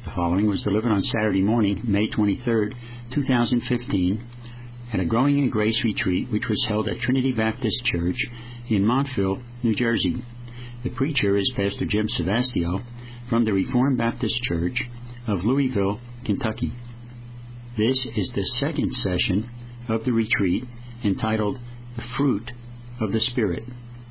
The following was delivered on Saturday morning, May 23, 2015, at a Growing in Grace retreat which was held at Trinity Baptist Church in Montville, New Jersey. The preacher is Pastor Jim Savastio from the Reformed Baptist Church of Louisville, Kentucky. This is the second session of the retreat entitled The Fruit of the Spirit.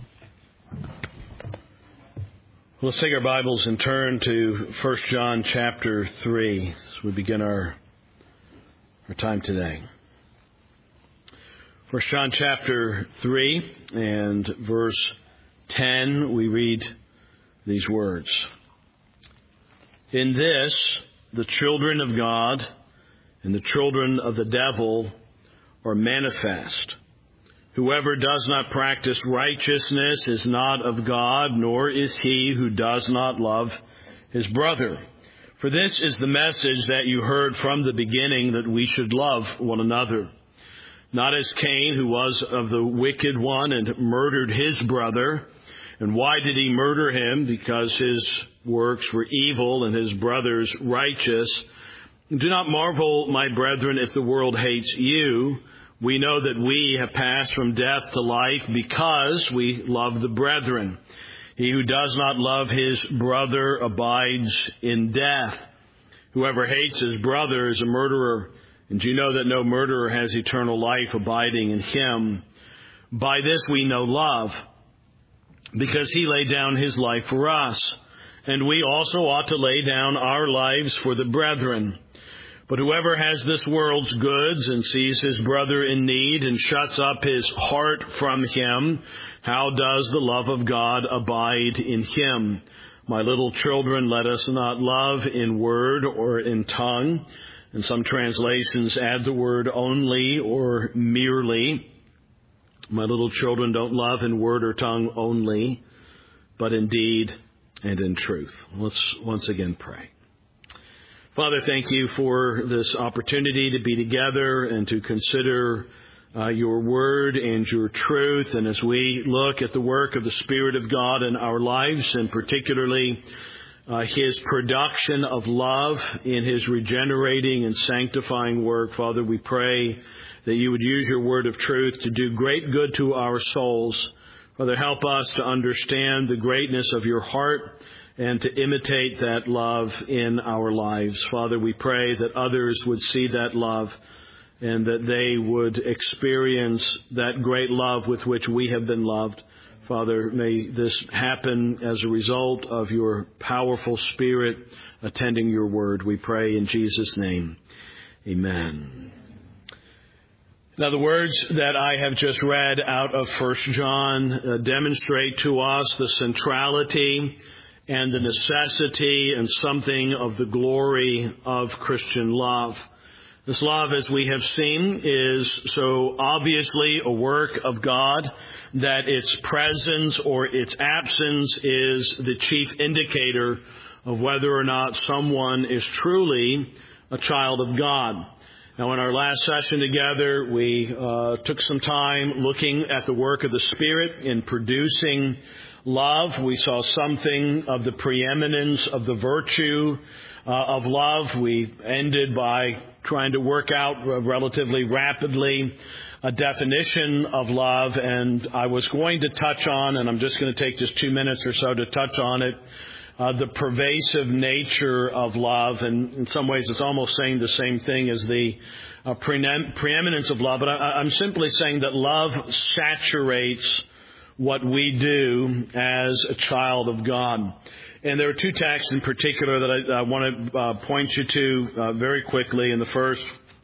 Let's take our Bibles and turn to 1 John chapter 3 as we begin our time today. 1 John chapter 3 and verse 10, we read these words. In this, the children of God and the children of the devil are manifest. Whoever does not practice righteousness is not of God, nor is he who does not love his brother. For this is the message that you heard from the beginning, that we should love one another. Not as Cain, who was of the wicked one and murdered his brother. And why did he murder him? Because his works were evil and his brother's righteous. Do not marvel, my brethren, if the world hates you. We know that we have passed from death to life because we love the brethren. He who does not love his brother abides in death. Whoever hates his brother is a murderer, and you know that no murderer has eternal life abiding in him. By this we know love, because he laid down his life for us, and we also ought to lay down our lives for the brethren. But whoever has this world's goods and sees his brother in need and shuts up his heart from him, how does the love of God abide in him? My little children, let us not love in word or in tongue. And some translations add the word only or merely. My little children, don't love in word or tongue only, but in deed and in truth. Let's once again pray. Father, thank you for this opportunity to be together and to consider your word and your truth. And as we look at the work of the Spirit of God in our lives, and particularly his production of love in his regenerating and sanctifying work, Father, we pray that you would use your word of truth to do great good to our souls. Father, help us to understand the greatness of your heart and to imitate that love in our lives. Father, we pray that others would see that love and that they would experience that great love with which we have been loved. Father, may this happen as a result of your powerful Spirit attending your word. We pray in Jesus' name. Amen. Now, the words that I have just read out of 1 John demonstrate to us the centrality and the necessity and something of the glory of Christian love. This love, as we have seen, is so obviously a work of God that its presence or its absence is the chief indicator of whether or not someone is truly a child of God. Now, in our last session together, we took some time looking at the work of the Spirit in producing love. We saw something of the preeminence of the virtue of love. We ended by trying to work out relatively rapidly a definition of love, and I was going to touch on, and I'm just going to take just 2 minutes or so to touch on it, the pervasive nature of love. And in some ways it's almost saying the same thing as the preeminence of love, but I'm simply saying that love saturates what we do as a child of God. And there are two texts in particular that I want to point you to very quickly. And the first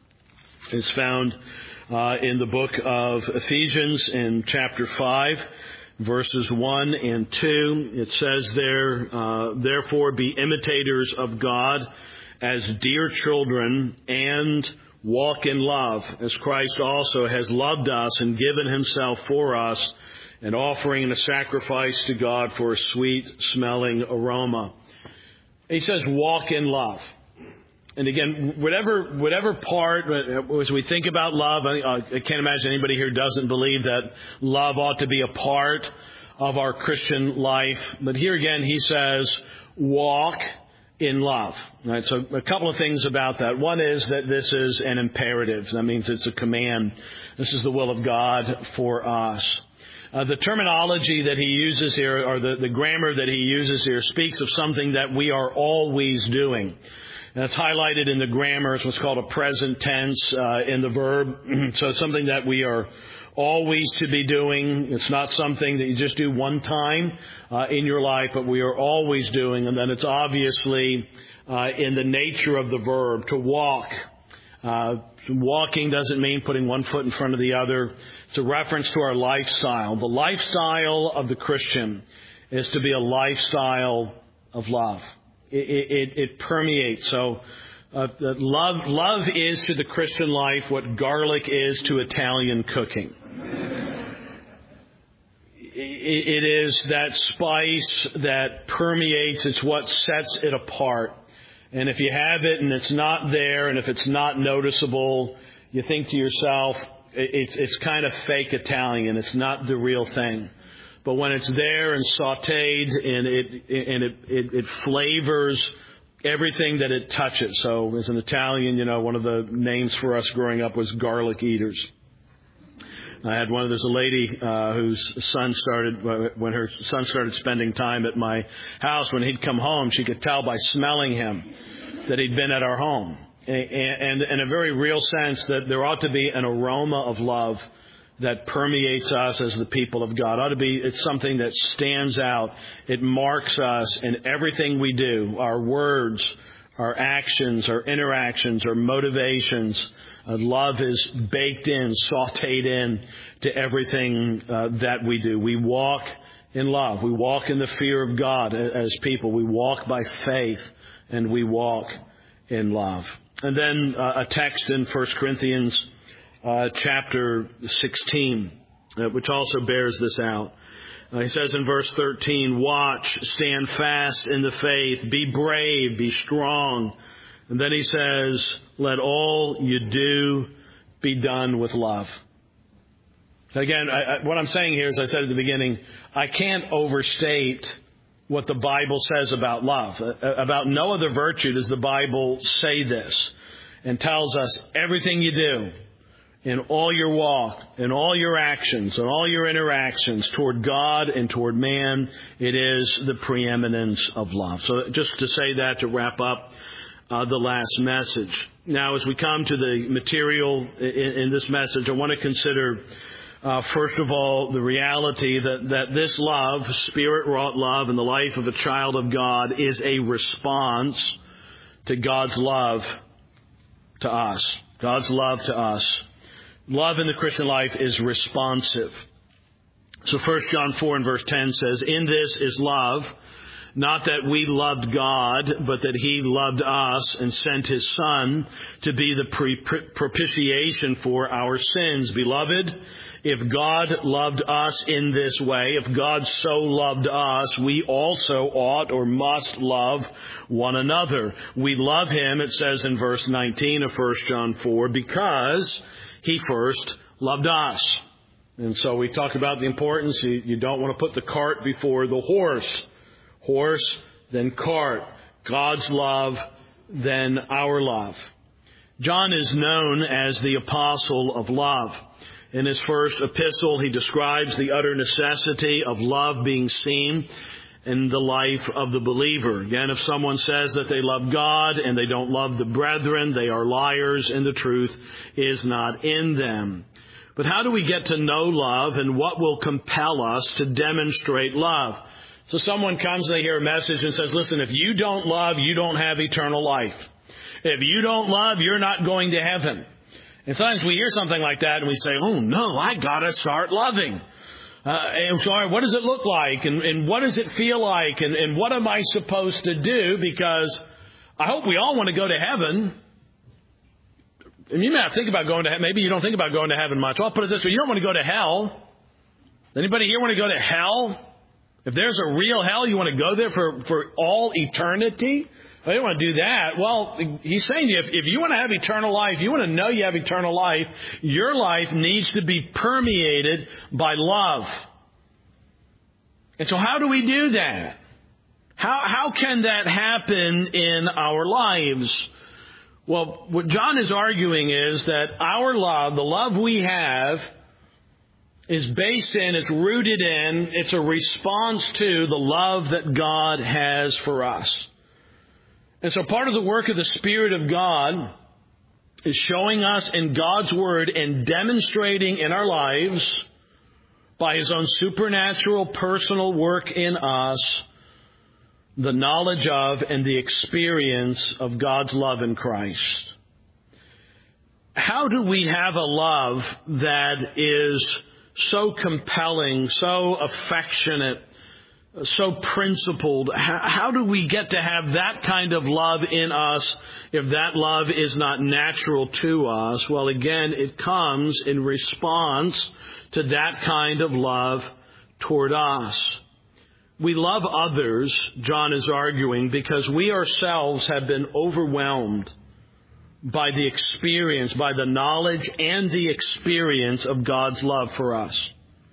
is found in the book of Ephesians in chapter 5, verses 1 and 2. It says there, therefore be imitators of God as dear children and walk in love, as Christ also has loved us and given himself for us, an offering and a sacrifice to God for a sweet-smelling aroma. He says, walk in love. And again, whatever part, as we think about love, I can't imagine anybody here doesn't believe that love ought to be a part of our Christian life. But here again, he says, walk in love. Right? So a couple of things about that. One is that this is an imperative. That means it's a command. This is the will of God for us. The terminology that he uses here, or the grammar that he uses here, speaks of something that we are always doing. And that's highlighted in the grammar. It's what's called a present tense in the verb. So it's something that we are always to be doing. It's not something that you just do one time in your life, but we are always doing. And then it's obviously in the nature of the verb, to walk. Walking doesn't mean putting one foot in front of the other. It's a reference to our lifestyle. The lifestyle of the Christian is to be a lifestyle of love. It permeates. So love is to the Christian life what garlic is to Italian cooking. It is that spice that permeates. It's what sets it apart. And if you have it and it's not there, and if it's not noticeable, you think to yourself, it's kind of fake Italian. It's not the real thing. But when it's there and sautéed, and it flavors everything that it touches. So as an Italian, one of the names for us growing up was garlic eaters. There's a lady whose son when her son started spending time at my house, when he'd come home, she could tell by smelling him that he'd been at our home. And in a very real sense, that there ought to be an aroma of love that permeates us as the people of God. It's something that stands out. It marks us in everything we do, our words, our actions, our interactions, our motivations. Love is baked in, sautéed in to everything that we do. We walk in love. We walk in the fear of God as people. We walk by faith, and we walk in love. And then a text in 1 Corinthians chapter 16, which also bears this out. He says in verse 13, "Watch, stand fast in the faith, be brave, be strong." And then he says, "Let all you do be done with love." Again, what I'm saying here, as I said at the beginning, I can't overstate what the Bible says about love. About no other virtue does the Bible say this, and tells us everything you do, in all your walk, in all your actions, in all your interactions toward God and toward man, it is the preeminence of love. So just to say that, to wrap up the last message. Now, as we come to the material in this message, I want to consider, first of all, the reality that this love, Spirit-wrought love in the life of a child of God, is a response to God's love to us. God's love to us. Love in the Christian life is responsive. So 1 John 4 and verse 10 says, "In this is love, not that we loved God, but that He loved us and sent His Son to be the propitiation for our sins. Beloved, if God loved us in this way, if God so loved us, we also ought or must love one another. We love Him," it says in verse 19 of 1 John 4, "because He first loved us." And so we talk about the importance. You don't want to put the cart before the horse. Horse, then cart. God's love, then our love. John is known as the apostle of love. In his first epistle, he describes the utter necessity of love being seen in the life of the believer. Again, if someone says that they love God and they don't love the brethren, they are liars and the truth is not in them. But how do we get to know love, and what will compel us to demonstrate love? So someone comes and they hear a message and says, "Listen, if you don't love, you don't have eternal life. If you don't love, you're not going to heaven." And sometimes we hear something like that and we say, "Oh no, I gotta start loving. And sorry, what does it look like? And what does it feel like? And what am I supposed to do? Because I hope we all want to go to heaven." And you may not think about going to heaven. Maybe you don't think about going to heaven much. Well, I'll put it this way. You don't want to go to hell. Anybody here want to go to hell? If there's a real hell, you want to go there for all eternity? Well, you don't want to do that. Well, he's saying if you want to have eternal life, you want to know you have eternal life, your life needs to be permeated by love. And so how do we do that? How can that happen in our lives? Well, what John is arguing is that our love, the love we have, is based in, it's rooted in, it's a response to the love that God has for us. And so part of the work of the Spirit of God is showing us in God's Word and demonstrating in our lives by His own supernatural personal work in us the knowledge of and the experience of God's love in Christ. How do we have a love that is so compelling, so affectionate, so principled? How do we get to have that kind of love in us if that love is not natural to us? Well, again, it comes in response to that kind of love toward us. We love others, John is arguing, because we ourselves have been overwhelmed by the experience, by the knowledge and the experience of God's love for us.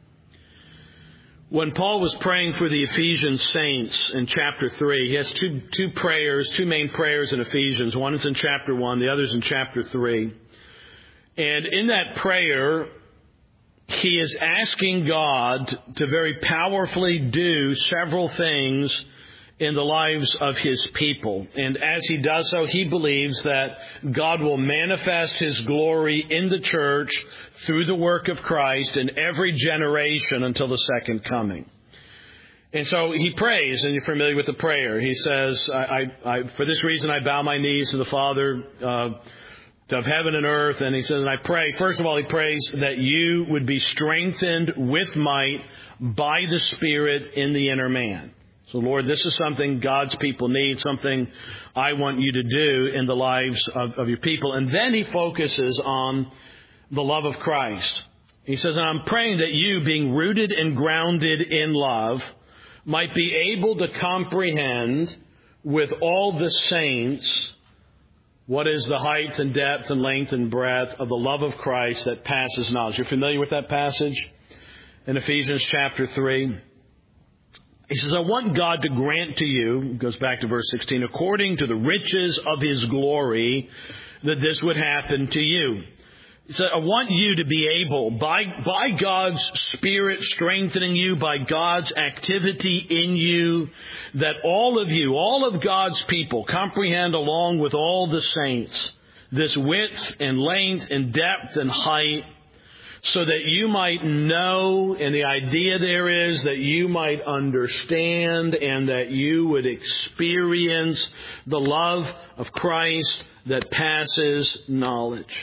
When Paul was praying for the Ephesian saints in chapter 3, he has two prayers, two main prayers in Ephesians. One is in chapter 1, the other is in chapter 3. And in that prayer, he is asking God to very powerfully do several things in the lives of His people. And as He does so, he believes that God will manifest His glory in the church through the work of Christ in every generation until the second coming. And so he prays, and you're familiar with the prayer. He says, I for this reason I bow my knees to the Father of heaven and earth. And he says, and I pray, first of all, he prays that you would be strengthened with might by the Spirit in the inner man. So, Lord, this is something God's people need, something I want you to do in the lives of your people. And then he focuses on the love of Christ. He says, and I'm praying that you, being rooted and grounded in love, might be able to comprehend with all the saints what is the height and depth and length and breadth of the love of Christ that passes knowledge. You're familiar with that passage in Ephesians chapter 3? He says, I want God to grant to you, goes back to verse 16, according to the riches of His glory, that this would happen to you. He said, I want you to be able, by God's Spirit strengthening you, by God's activity in you, that all of you, all of God's people, comprehend along with all the saints this width and length and depth and height, so that you might know, and the idea there is that you might understand and that you would experience the love of Christ that passes knowledge.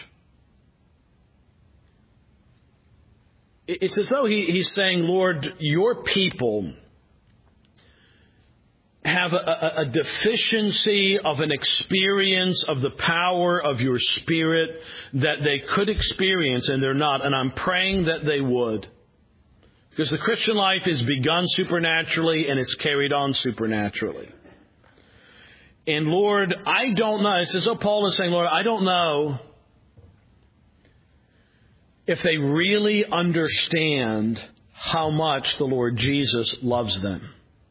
It's as though he's saying, Lord, your people have a deficiency of an experience of the power of your Spirit that they could experience, and they're not. And I'm praying that they would. Because the Christian life is begun supernaturally and it's carried on supernaturally. And Lord, I don't know. It's as though Paul is saying, Lord, I don't know if they really understand how much the Lord Jesus loves them.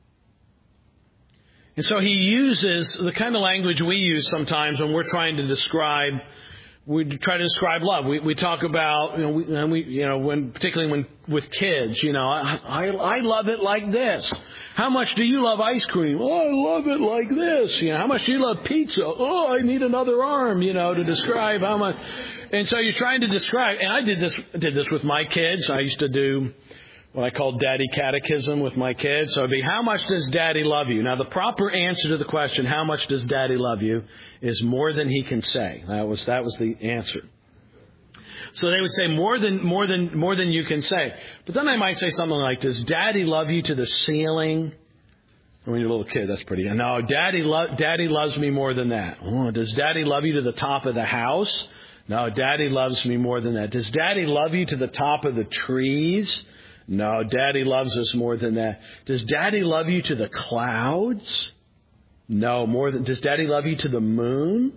And so he uses the kind of language we use sometimes when we're trying to describe, love. We talk about, particularly with kids, I love it like this. How much do you love ice cream? Oh, I love it like this. How much do you love pizza? Oh, I need another arm, to describe how much. And so you're trying to describe, and I did this with my kids. I used to do what I call daddy catechism with my kids. So it'd be, how much does daddy love you? Now, the proper answer to the question, how much does daddy love you, is more than he can say. That was the answer. So they would say more than you can say. But then I might say something like, does daddy love you to the ceiling? When you're a little kid, that's pretty. No, daddy loves me more than that. Oh, does daddy love you to the top of the house? No, daddy loves me more than that. Does daddy love you to the top of the trees? No, daddy loves us more than that. Does daddy love you to the clouds? No, does daddy love you to the moon?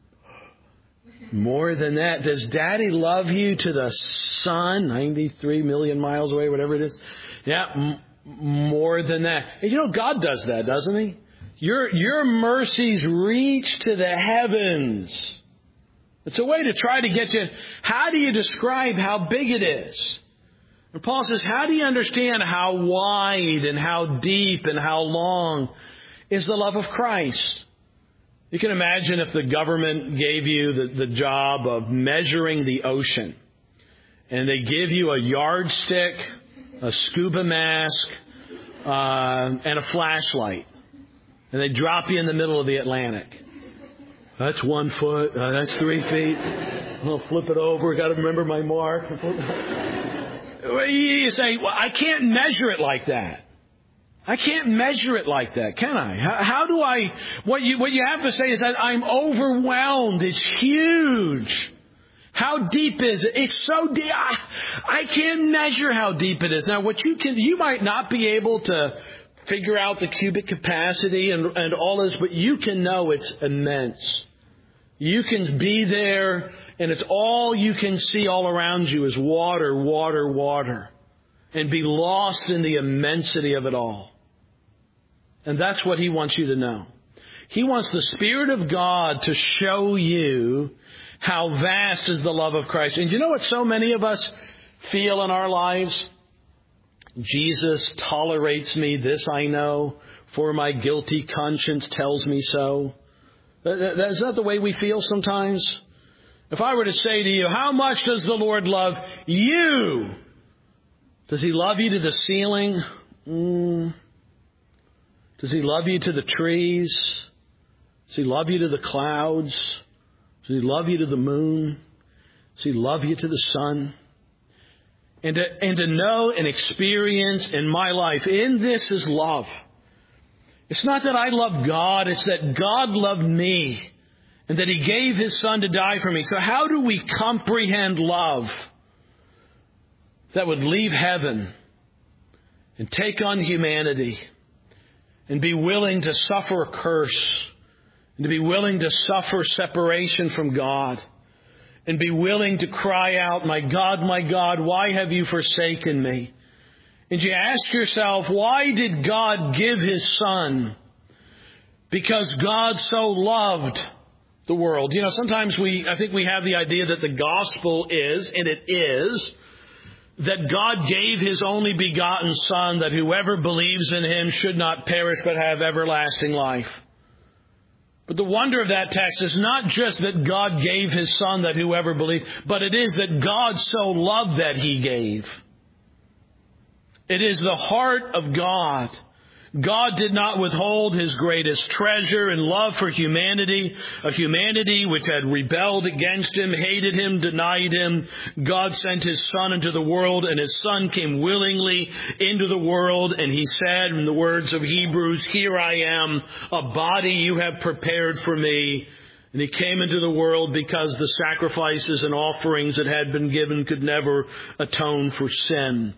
More than that. Does daddy love you to the sun, 93 million miles away, whatever it is? Yeah, more than that. And God does that, doesn't He? Your mercies reach to the heavens. It's a way to try to get you. How do you describe how big it is? And Paul says, how do you understand how wide and how deep and how long is the love of Christ? You can imagine if the government gave you the job of measuring the ocean, and they give you a yardstick, a scuba mask, and a flashlight, and they drop you in the middle of the Atlantic. That's 1 foot. That's 3 feet. I'll flip it over. Got to remember my mark. You say, well, I can't measure it like that. I can't measure it like that, can I? How do I? What you have to say is that I'm overwhelmed. It's huge. How deep is it? It's so deep. I can't measure how deep it is. Now, you might not be able to figure out the cubic capacity and all this, but you can know it's immense. You can be there, and it's all you can see all around you is water, water, water, and be lost in the immensity of it all. And that's what He wants you to know. He wants the Spirit of God to show you how vast is the love of Christ. And you know what so many of us feel in our lives? Jesus tolerates me, this I know, for my guilty conscience tells me so. That's not the way we feel sometimes. If I were to say to you, how much does the Lord love you? Does He love you to the ceiling? Does He love you to the trees? Does He love you to the clouds? Does He love you to the moon? Does He love you to the sun? And to know and experience in my life, in this is love. It's not that I love God, it's that God loved me and that He gave His Son to die for me. So how do we comprehend love that would leave heaven and take on humanity and be willing to suffer a curse and to be willing to suffer separation from God and be willing to cry out, my God, why have you forsaken me? And you ask yourself, why did God give His Son? Because God so loved the world. You know, sometimes I think we have the idea that the gospel is, and it is, that God gave His only begotten Son, that whoever believes in Him should not perish but have everlasting life. But the wonder of that text is not just that God gave His Son that whoever believed, but it is that God so loved that He gave. It is the heart of God. God did not withhold His greatest treasure and love for humanity, a humanity which had rebelled against Him, hated Him, denied Him. God sent His Son into the world, and His Son came willingly into the world, and He said in the words of Hebrews, here I am, a body you have prepared for me. And He came into the world because the sacrifices and offerings that had been given could never atone for sin.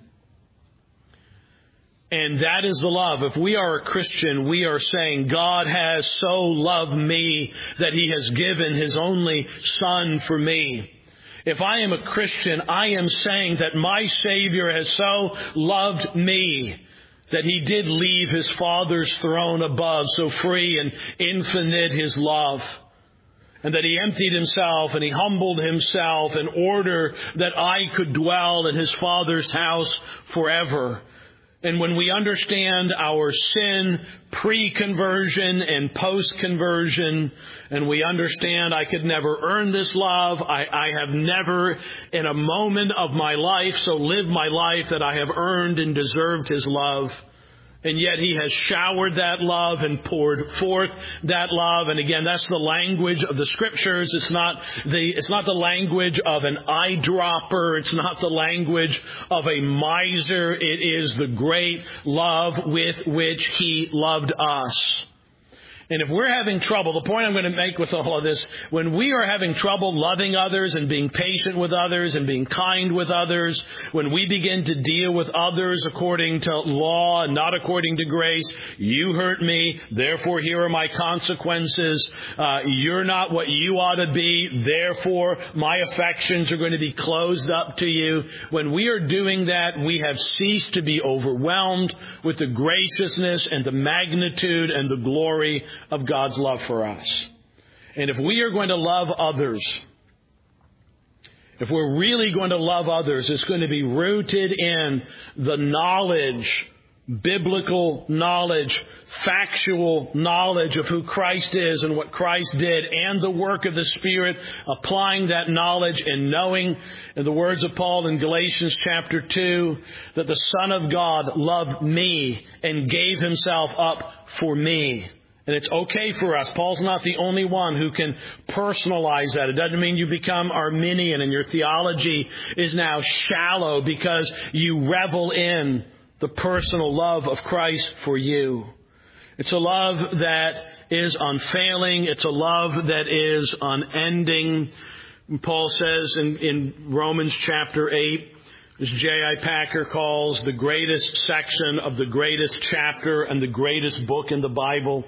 And that is the love. If we are a Christian, we are saying, God has so loved me that He has given His only Son for me. If I am a Christian, I am saying that my Savior has so loved me that He did leave His Father's throne above, so free and infinite His love. And that He emptied Himself and He humbled Himself in order that I could dwell in His Father's house forever. And when we understand our sin pre-conversion and post-conversion, and we understand I could never earn this love, I have never in a moment of my life so lived my life that I have earned and deserved His love. And yet He has showered that love and poured forth that love. And again, that's the language of the Scriptures. It's not the language of an eyedropper. It's not the language of a miser. It is the great love with which He loved us. And if we're having trouble, the point I'm going to make with all of this, when we are having trouble loving others and being patient with others and being kind with others, when we begin to deal with others according to law and not according to grace, you hurt me, therefore here are my consequences. You're not what you ought to be, therefore my affections are going to be closed up to you. When we are doing that, we have ceased to be overwhelmed with the graciousness and the magnitude and the glory of God's love for us. And if we are going to love others, if we're really going to love others, it's going to be rooted in the knowledge, biblical knowledge, factual knowledge of who Christ is and what Christ did, and the work of the Spirit, applying that knowledge and knowing, in the words of Paul in Galatians chapter 2, that the Son of God loved me and gave himself up for me. And it's okay for us. Paul's not the only one who can personalize that. It doesn't mean you become Arminian and your theology is now shallow because you revel in the personal love of Christ for you. It's a love that is unfailing. It's a love that is unending. Paul says in Romans chapter 8, as J.I. Packer calls the greatest section of the greatest chapter and the greatest book in the Bible,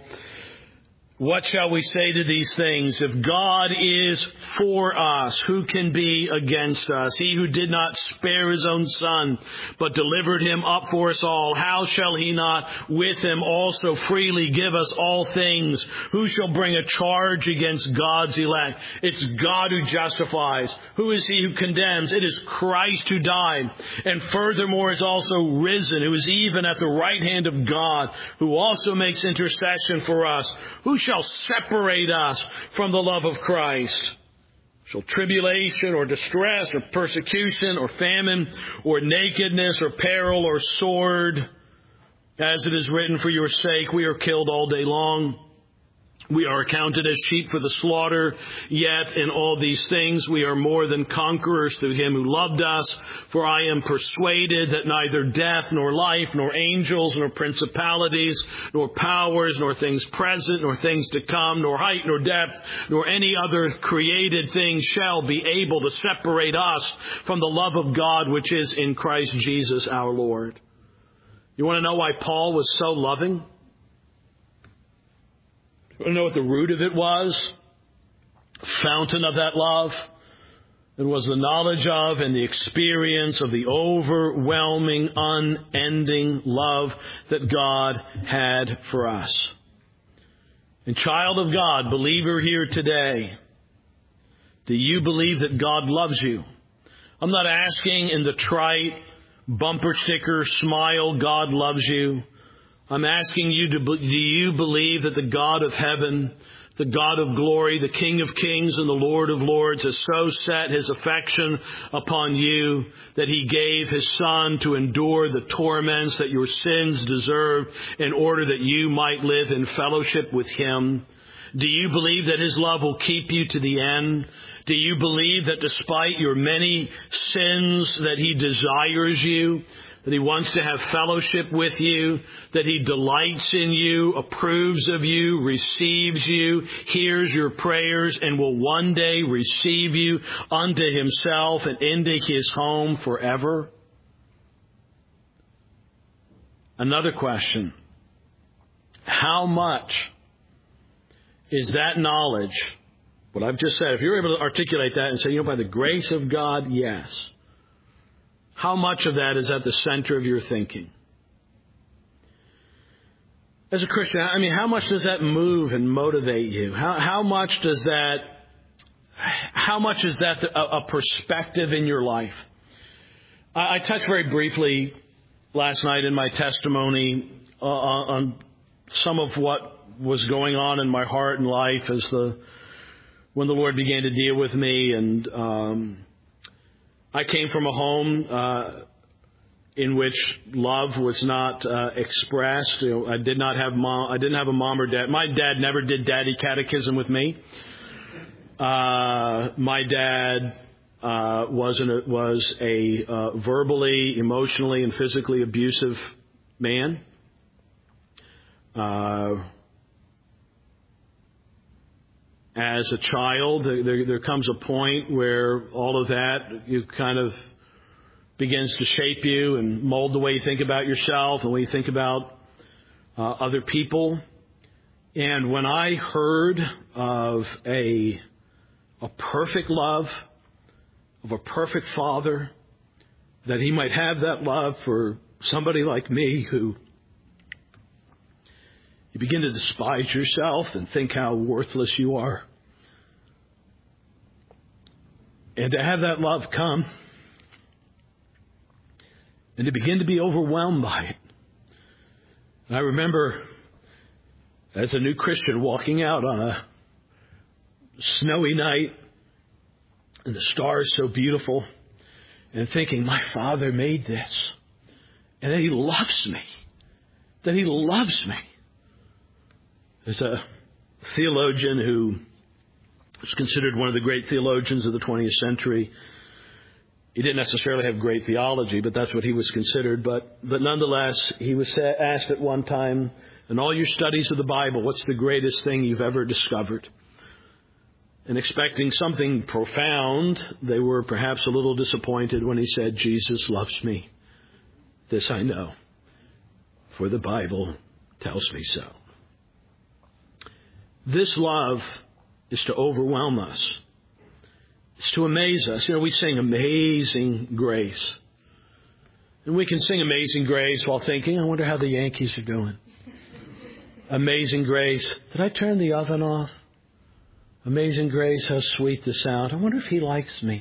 what shall we say to these things? If God is for us, who can be against us? He who did not spare his own Son, but delivered him up for us all, how shall he not with him also freely give us all things? Who shall bring a charge against God's elect? It's God who justifies. Who is he who condemns? It is Christ who died, and furthermore is also risen, who is even at the right hand of God, who also makes intercession for us. Who shall separate us from the love of Christ? Shall tribulation or distress or persecution or famine or nakedness or peril or sword? As it is written, for your sake we are killed all day long. We are accounted as sheep for the slaughter, yet in all these things we are more than conquerors through him who loved us. For I am persuaded that neither death, nor life, nor angels, nor principalities, nor powers, nor things present, nor things to come, nor height, nor depth, nor any other created thing shall be able to separate us from the love of God which is in Christ Jesus our Lord. You want to know why Paul was so loving? You want to know what the root of it was? Fountain of that love? It was the knowledge of and the experience of the overwhelming, unending love that God had for us. And child of God, believer here today, do you believe that God loves you? I'm not asking in the trite, bumper sticker, smile, God loves you. I'm asking you, do you believe that the God of heaven, the God of glory, the King of kings and the Lord of lords has so set his affection upon you that he gave his Son to endure the torments that your sins deserved in order that you might live in fellowship with him? Do you believe that his love will keep you to the end? Do you believe that despite your many sins that he desires you, that he wants to have fellowship with you, that he delights in you, approves of you, receives you, hears your prayers, and will one day receive you unto himself and into his home forever? Another question. How much is that knowledge, what I've just said, if you're able to articulate that and say, by the grace of God, yes. How much of that is at the center of your thinking? As a Christian, how much does that move and motivate you? How much is that a perspective in your life? I touched very briefly last night in my testimony on some of what was going on in my heart and life when the Lord began to deal with me, and I came from a home in which love was not expressed. I didn't have a mom or dad. My dad never did daddy catechism with me. My dad was a verbally, emotionally, and physically abusive man. as a child. There comes a point where all of that kind of begins to shape you and mold the way you think about yourself and the way you think about other people. And when I heard of a perfect love, of a perfect Father, that He might have that love for somebody like me who you begin to despise yourself and think how worthless you are. And to have that love come and to begin to be overwhelmed by it. And I remember as a new Christian walking out on a snowy night and the stars so beautiful and thinking, my Father made this and that He loves me. That He loves me. There's a theologian who was considered one of the great theologians of the 20th century. He didn't necessarily have great theology, but that's what he was considered. But nonetheless, he was asked at one time, in all your studies of the Bible, what's the greatest thing you've ever discovered? And expecting something profound, they were perhaps a little disappointed when he said, Jesus loves me. This I know, for the Bible tells me so. This love is to overwhelm us. It's to amaze us. We sing Amazing Grace. And we can sing Amazing Grace while thinking, I wonder how the Yankees are doing. Amazing Grace. Did I turn the oven off? Amazing Grace, how sweet the sound. I wonder if He likes me.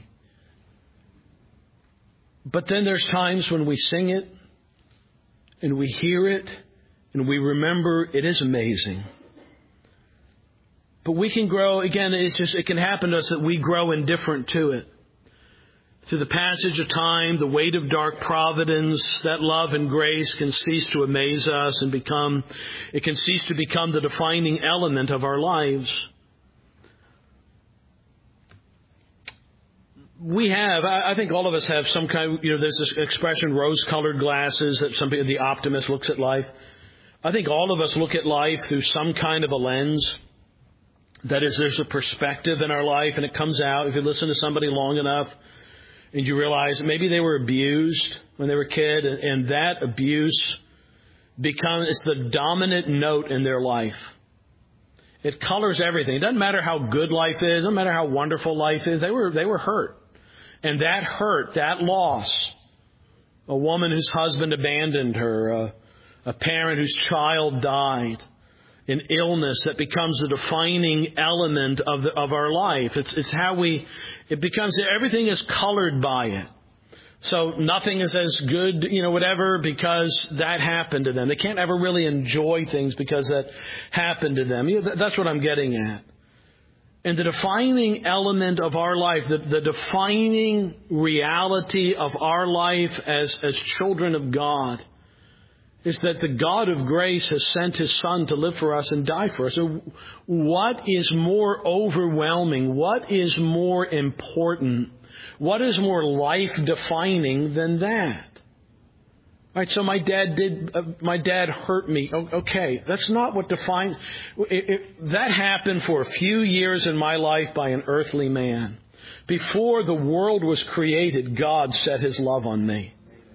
But then there's times when we sing it and we hear it and we remember it is amazing. But we can grow, again, it can happen to us that we grow indifferent to it. Through the passage of time, the weight of dark providence, that love and grace can cease to amaze us and it can cease to become the defining element of our lives. I think all of us have some kind, there's this expression, rose-colored glasses, that some people, the optimist looks at life. I think all of us look at life through some kind of a lens. That is, there's a perspective in our life, and it comes out if you listen to somebody long enough and you realize maybe they were abused when they were a kid, and that abuse becomes the dominant note in their life. It colors everything. It doesn't matter how good life is. It doesn't matter how wonderful life is. They were hurt. And that hurt, that loss, a woman whose husband abandoned her, a parent whose child died, an illness that becomes the defining element of our life. It's how it becomes, everything is colored by it. So nothing is as good, whatever, because that happened to them. They can't ever really enjoy things because that happened to them. That's what I'm getting at. And the defining element of our life, the defining reality of our life as children of God, is that the God of grace has sent His Son to live for us and die for us. So what is more overwhelming? What is more important? What is more life-defining than that? All right, so my dad hurt me. Okay, that's not what defines. That happened for a few years in my life by an earthly man. Before the world was created, God set His love on me.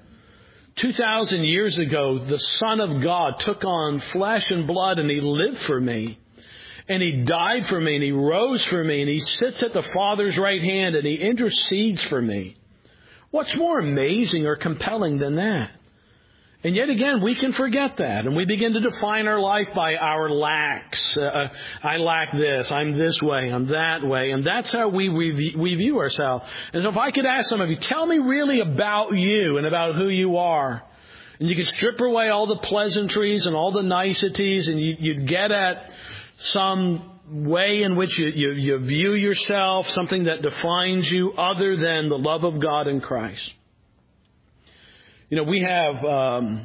2,000 years ago, the Son of God took on flesh and blood and He lived for me. And He died for me and He rose for me and He sits at the Father's right hand and He intercedes for me. What's more amazing or compelling than that? And yet again, we can forget that, and we begin to define our life by our lacks. I lack this, I'm this way, I'm that way, and that's how we view ourselves. And so if I could ask some of you, tell me really about you and about who you are. And you could strip away all the pleasantries and all the niceties, and you'd get at some way in which you view yourself, something that defines you other than the love of God in Christ. We have, sound.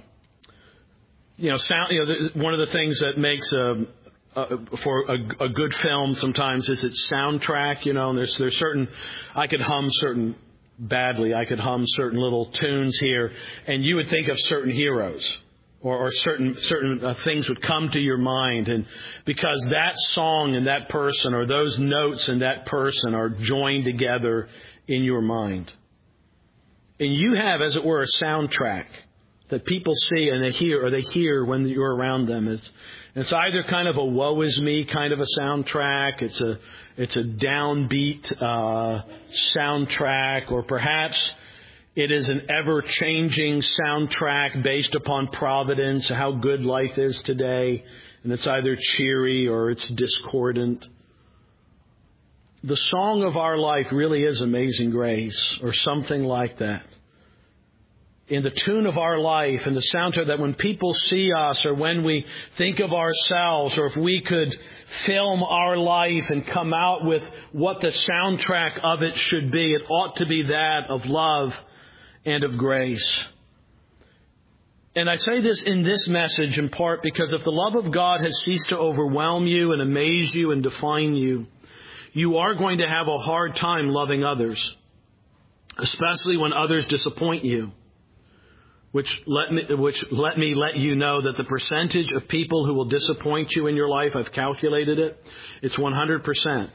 One of the things that makes for a good film sometimes is its soundtrack. And there's certain. I could hum certain little tunes here, and you would think of certain heroes. or certain things would come to your mind, and because that song and that person or those notes and that person are joined together in your mind. And you have, as it were, a soundtrack that people see and they hear when you're around them. It's either kind of a woe is me kind of a soundtrack, it's a downbeat soundtrack, or perhaps it is an ever-changing soundtrack based upon providence, how good life is today, and it's either cheery or it's discordant. The song of our life really is Amazing Grace, or something like that. In the tune of our life and the soundtrack, that when people see us or when we think of ourselves, or if we could film our life and come out with what the soundtrack of it should be, it ought to be that of love and of grace. And I say this in this message in part because if the love of God has ceased to overwhelm you and amaze you and define you, you are going to have a hard time loving others, especially when others disappoint you. Which let me let you know that the percentage of people who will disappoint you in your life, I've calculated it, it's 100%.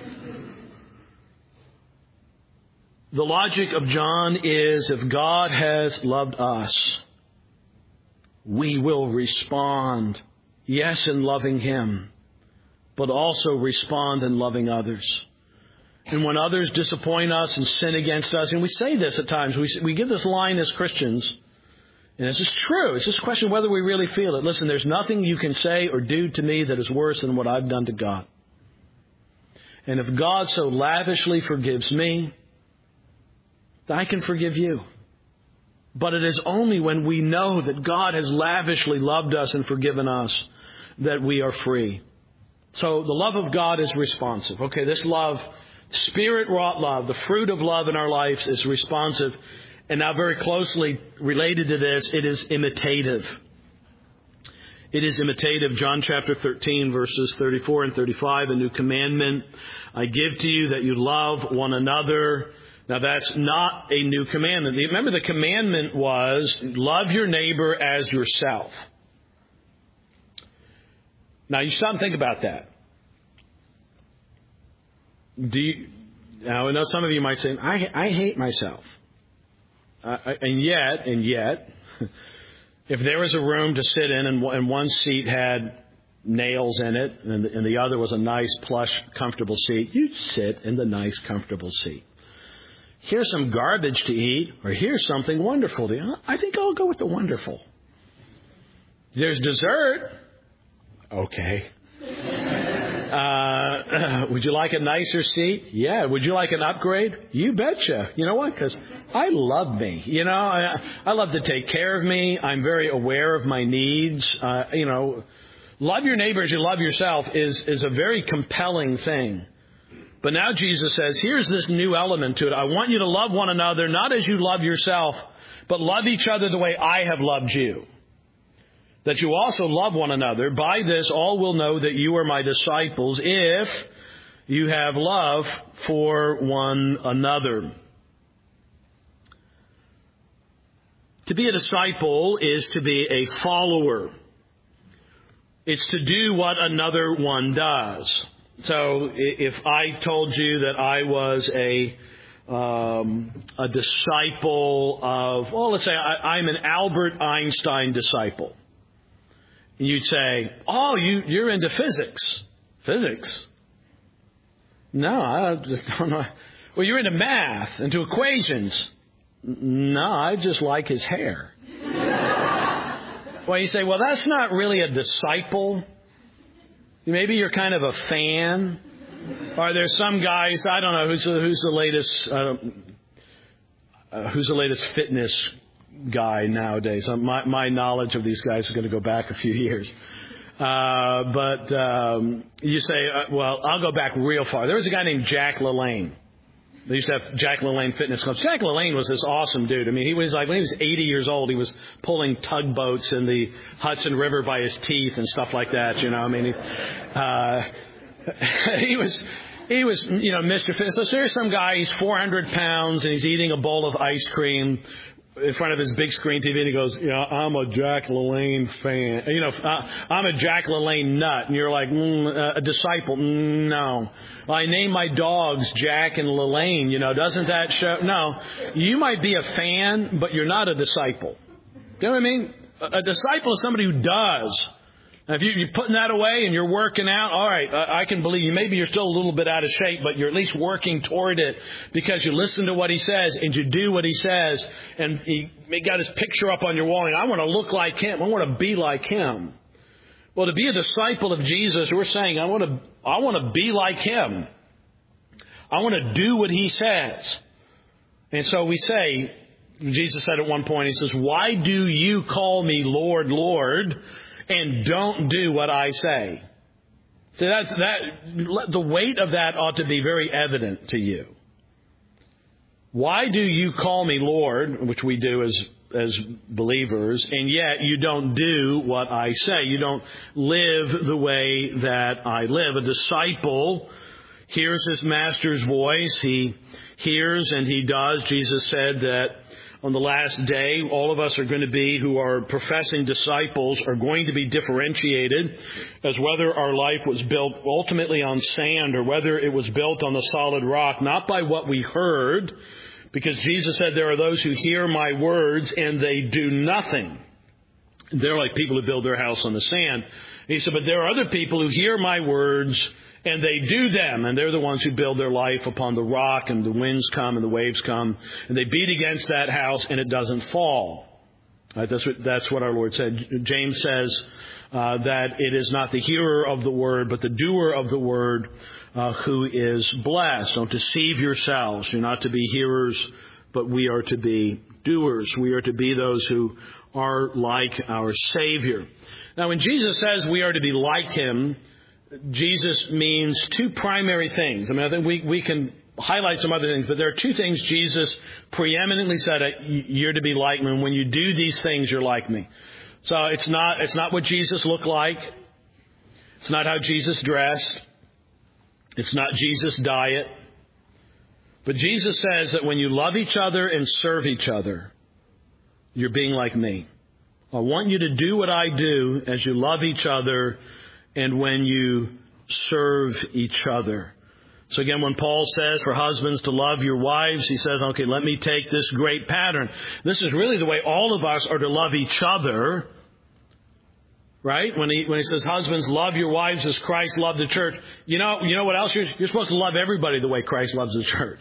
The logic of John is, if God has loved us, we will respond, yes, in loving Him, but also respond in loving others. And when others disappoint us and sin against us, and we say this at times, we give this line as Christians, and this is true. It's just a question of whether we really feel it. Listen, there's nothing you can say or do to me that is worse than what I've done to God. And if God so lavishly forgives me, I can forgive you. But it is only when we know that God has lavishly loved us and forgiven us that we are free. So the love of God is responsive. Okay, this love, Spirit-wrought love, the fruit of love in our lives is responsive. And now very closely related to this, it is imitative. It is imitative. John chapter 13, verses 34 and 35, a new commandment I give to you, that you love one another. Now that's not a new commandment. Remember, the commandment was love your neighbor as yourself. Now you stop and think about that. Now I know some of you might say, I hate myself. And yet, if there was a room to sit in and one seat had nails in it and the other was a nice, plush, comfortable seat, you'd sit in the nice, comfortable seat. Here's some garbage to eat, or here's something wonderful to eat. I think I'll go with the wonderful. There's dessert. Okay. Would you like a nicer seat? Yeah. Would you like an upgrade? You betcha. You know what? Because I love me. You know, I love to take care of me. I'm very aware of my needs. Love your neighbor as you love yourself is a very compelling thing. But now Jesus says, here's this new element to it. I want you to love one another, not as you love yourself, but love each other the way I have loved you. That you also love one another. By this, all will know that you are my disciples if you have love for one another. To be a disciple is to be a follower. It's to do what another one does. So if I told you that I was a disciple of, well, let's say I'm an Albert Einstein disciple. And you'd say, oh, you're into physics. Physics? No, I just don't know. Well, you're into math, into equations. No, I just like his hair. Well, you say, well, that's not really a disciple. Maybe you're kind of a fan. Or there's some guys, I don't know, who's the latest fitness guy nowadays. My knowledge of these guys is going to go back a few years. But you say, well, I'll go back real far. There was a guy named Jack LaLanne. They used to have Jack LaLanne Fitness Club. Jack LaLanne was this awesome dude. I mean, he was like, when he was 80 years old, he was pulling tugboats in the Hudson River by his teeth and stuff like that, you know. I mean, he was, Mr. Fitness. So there's some guy, he's 400 pounds, and he's eating a bowl of ice cream in front of his big screen TV and he goes, I'm a Jack LaLanne fan. I'm a Jack LaLanne nut. And you're like, a disciple. No. I name my dogs Jack and LaLanne. Doesn't that show? No. You might be a fan, but you're not a disciple. Do you know what I mean? A disciple is somebody who does. Now, if you're putting that away and you're working out, all right, I can believe you. Maybe you're still a little bit out of shape, but you're at least working toward it because you listen to what he says and you do what he says. And he got his picture up on your wall, and I want to look like him. I want to be like him. Well, to be a disciple of Jesus, we're saying, I want to be like him. I want to do what he says. And so we say, Jesus said at one point, he says, why do you call me Lord, Lord, and don't do what I say? So the weight of that ought to be very evident to you. Why do you call me Lord, which we do as believers, and yet you don't do what I say? You don't live the way that I live. A disciple hears his master's voice. He hears and he does. Jesus said that on the last day, all of us are going to be, who are professing disciples, are going to be differentiated as whether our life was built ultimately on sand or whether it was built on the solid rock, not by what we heard, because Jesus said there are those who hear my words and they do nothing. They're like people who build their house on the sand. He said, but there are other people who hear my words and they do them, and they're the ones who build their life upon the rock, and the winds come and the waves come, and they beat against that house, and it doesn't fall. Right? That's what our Lord said. James says that it is not the hearer of the word, but the doer of the word who is blessed. Don't deceive yourselves. You're not to be hearers, but we are to be doers. We are to be those who are like our Savior. Now, when Jesus says we are to be like him, Jesus means two primary things. I think we can highlight some other things, but there are two things Jesus preeminently said, you're to be like me. And when you do these things, you're like me. So it's not what Jesus looked like. It's not how Jesus dressed. It's not Jesus' diet. But Jesus says that when you love each other and serve each other, you're being like me. I want you to do what I do as you love each other and when you serve each other. So again, when Paul says for husbands to love your wives, he says, okay, let me take this great pattern. This is really the way all of us are to love each other, right? When he says, husbands, love your wives as Christ loved the church. You know what else? You're supposed to love everybody the way Christ loves the church.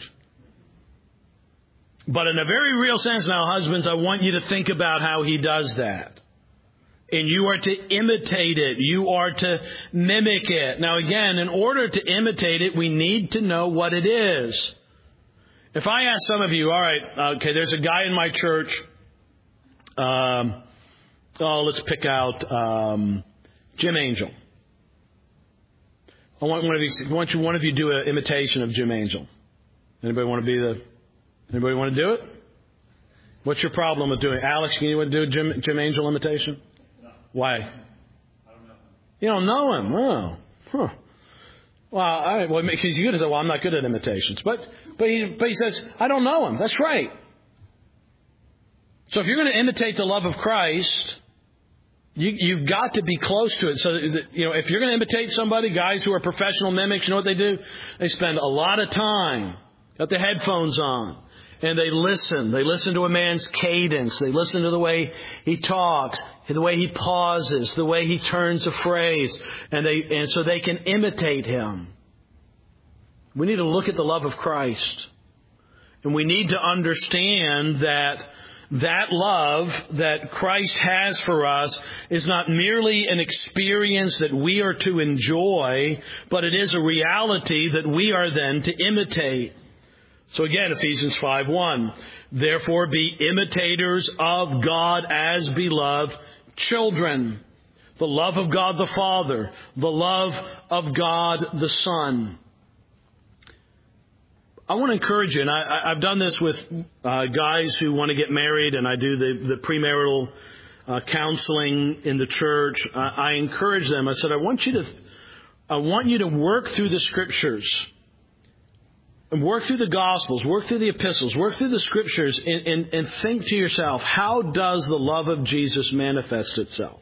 But in a very real sense now, husbands, I want you to think about how he does that. And you are to imitate it. You are to mimic it. Now again, in order to imitate it, we need to know what it is. If I ask some of you, all right, okay, there's a guy in my church. Let's pick out Jim Angel. I want one of you do an imitation of Jim Angel. Anybody want to do it? What's your problem with doing it? Alex, can you do a Jim Angel imitation? Why? I don't know him. You don't know him? Oh. Huh. Well, all right. Well, because you could say, well, I'm not good at imitations. But he says, I don't know him. That's right. So if you're going to imitate the love of Christ, you've got to be close to it. So, if you're going to imitate somebody, guys who are professional mimics, you know what they do? They spend a lot of time, got the headphones on, and they listen. They listen to a man's cadence. They listen to the way he talks, the way he pauses, the way he turns a phrase, and so they can imitate him. We need to look at the love of Christ. And we need to understand that love that Christ has for us is not merely an experience that we are to enjoy, but it is a reality that we are then to imitate. So again, Ephesians 5:1, therefore be imitators of God as beloved children. The love of God the Father, the love of God the Son. I want to encourage you, and I've done this with guys who want to get married, and I do the premarital counseling in the church. I encourage them. I said, I want you to work through the Scriptures And work through the Gospels, work through the epistles, work through the Scriptures, and think to yourself, how does the love of Jesus manifest itself?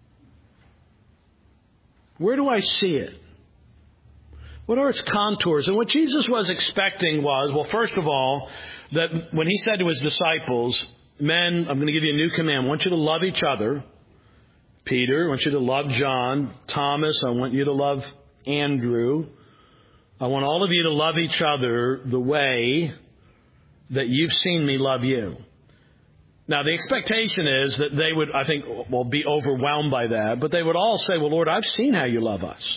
Where do I see it? What are its contours? And what Jesus was expecting was, well, first of all, that when he said to his disciples, men, I'm going to give you a new command. I want you to love each other. Peter, I want you to love John. Thomas, I want you to love Andrew. I want all of you to love each other the way that you've seen me love you. Now, the expectation is that they would, I think, be overwhelmed by that. But they would all say, well, Lord, I've seen how you love us.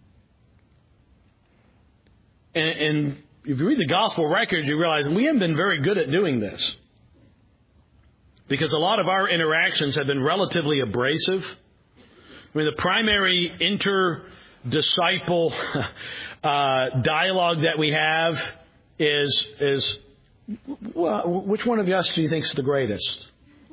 And if you read the gospel records, you realize we haven't been very good at doing this. Because a lot of our interactions have been relatively abrasive. I mean, the primary inter-disciple dialogue that we have is well, which one of us do you think is the greatest?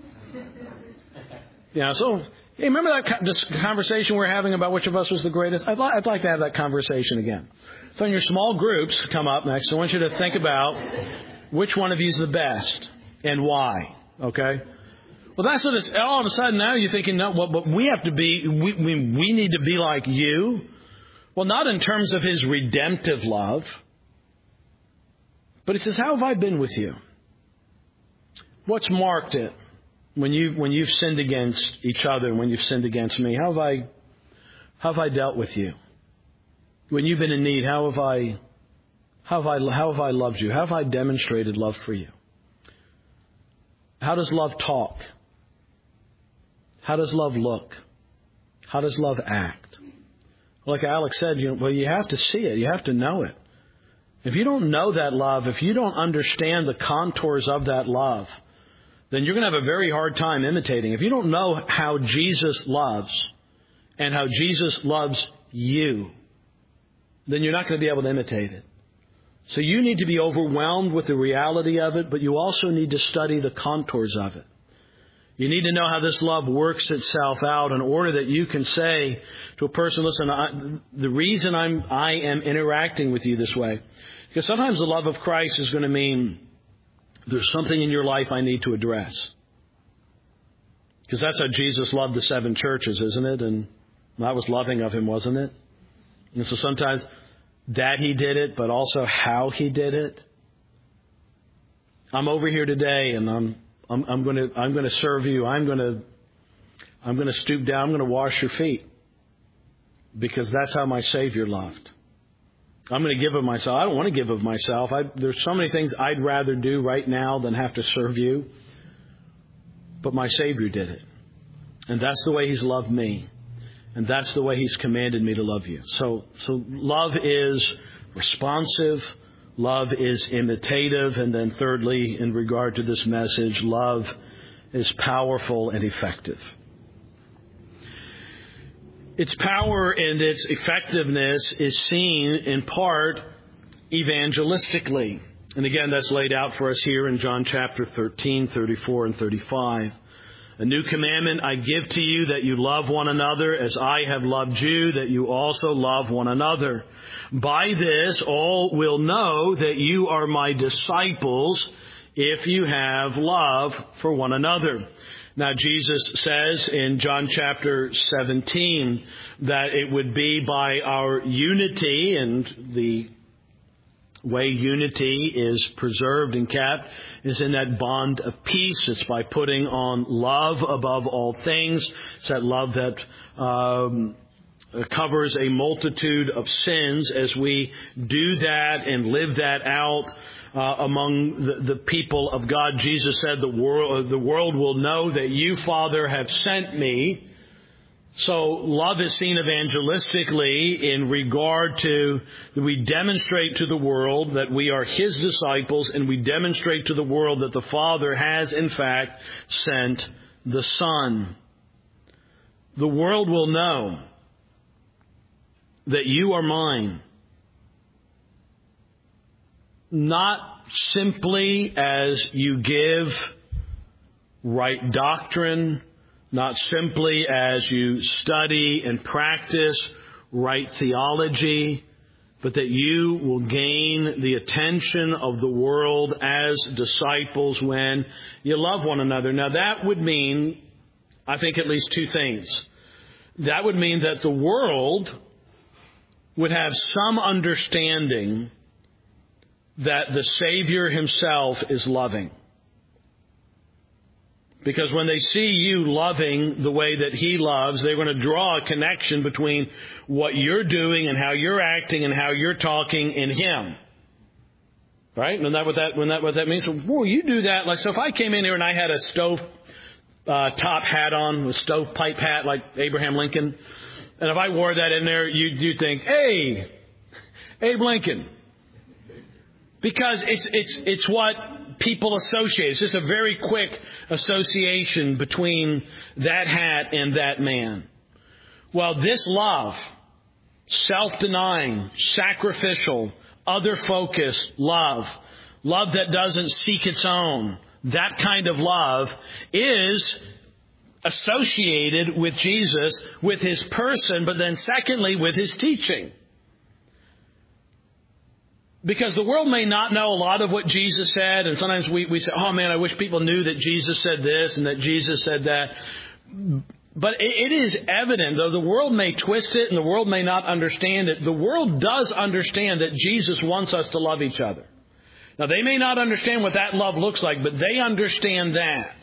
So, hey, remember that conversation we're having about which of us was the greatest? I'd like to have that conversation again. So in your small groups come up next, I want you to think about which one of you is the best and why. Okay? Well, that's what it's, all of a sudden now you're thinking, no, well, but we have to be, we need to be like you. Well, not in terms of his redemptive love. But he says, how have I been with you? What's marked it when you've sinned against each other and when you've sinned against me? How have I dealt with you? When you've been in need, how have I loved you? How have I demonstrated love for you? How does love talk? How does love look? How does love act? Like Alex said, you have to see it. You have to know it. If you don't know that love, if you don't understand the contours of that love, then you're going to have a very hard time imitating. If you don't know how Jesus loves and how Jesus loves you, then you're not going to be able to imitate it. So you need to be overwhelmed with the reality of it, but you also need to study the contours of it. You need to know how this love works itself out in order that you can say to a person, listen, the reason I am interacting with you this way, because sometimes the love of Christ is going to mean there's something in your life I need to address. Because that's how Jesus loved the 7 churches, isn't it? And that was loving of him, wasn't it? And so sometimes that he did it, but also how he did it. I'm over here today, and I'm going to serve you. I'm going to stoop down. I'm going to wash your feet, because that's how my Savior loved. I'm going to give of myself. I don't want to give of myself. There's so many things I'd rather do right now than have to serve you. But my Savior did it. And that's the way He's loved me. And that's the way He's commanded me to love you. So love is responsive. Love is imitative. And then thirdly, in regard to this message, love is powerful and effective. Its power and its effectiveness is seen in part evangelistically. And again, that's laid out for us here in John chapter 13, 34 and 35. A new commandment I give to you, that you love one another as I have loved you, that you also love one another. By this all will know that you are my disciples, if you have love for one another. Now, Jesus says in John chapter 17 that it would be by our unity, and the way unity is preserved and kept is in that bond of peace. It's by putting on love above all things. It's that love that covers a multitude of sins. As we do that and live that out among the people of God, Jesus said, the world will know that you, Father, have sent me. So love is seen evangelistically in regard to that we demonstrate to the world that we are His disciples, and we demonstrate to the world that the Father has, in fact, sent the Son. The world will know that you are mine, not simply as you give right doctrine, not simply as you study and practice right theology, but that you will gain gain the attention of the world as disciples when you love one another. Now, that would mean, I think, at least two things. That would mean that the world would have some understanding that the Savior himself is loving. Because when they see you loving the way that he loves, they're going to draw a connection between what you're doing and how you're acting and how you're talking in him. Right? Isn't that what that means? Well, you do that. Like, so if I came in here and I had a stove top hat on, a stovepipe hat like Abraham Lincoln, and if I wore that in there, you'd think, hey, Abe Lincoln. Because it's what people associate. It's just a very quick association between that hat and that man. Well, this love, self-denying, sacrificial, other-focused love that doesn't seek its own, that kind of love is associated with Jesus, with his person, but then secondly, with his teaching. Because the world may not know a lot of what Jesus said, and sometimes we say, oh man, I wish people knew that Jesus said this and that Jesus said that. But it is evident, though the world may twist it and the world may not understand it, the world does understand that Jesus wants us to love each other. Now, they may not understand what that love looks like, but they understand that.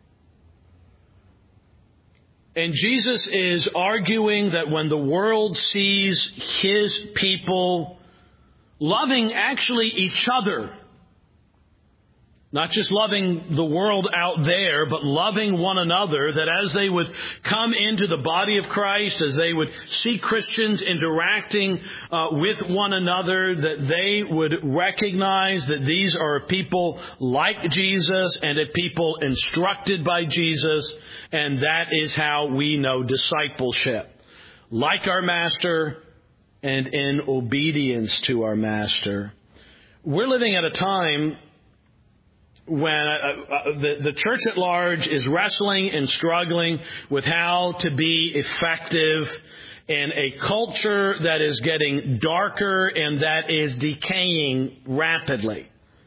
And Jesus is arguing that when the world sees his people loving actually each other, not just loving the world out there, but loving one another, that as they would come into the body of Christ, as they would see Christians interacting with one another, that they would recognize that these are people like Jesus and a people instructed by Jesus, and that is how we know discipleship. Like our Master, and in obedience to our Master. We're living at a time when the church at large is wrestling and struggling with how to be effective in a culture that is getting darker and that is decaying rapidly.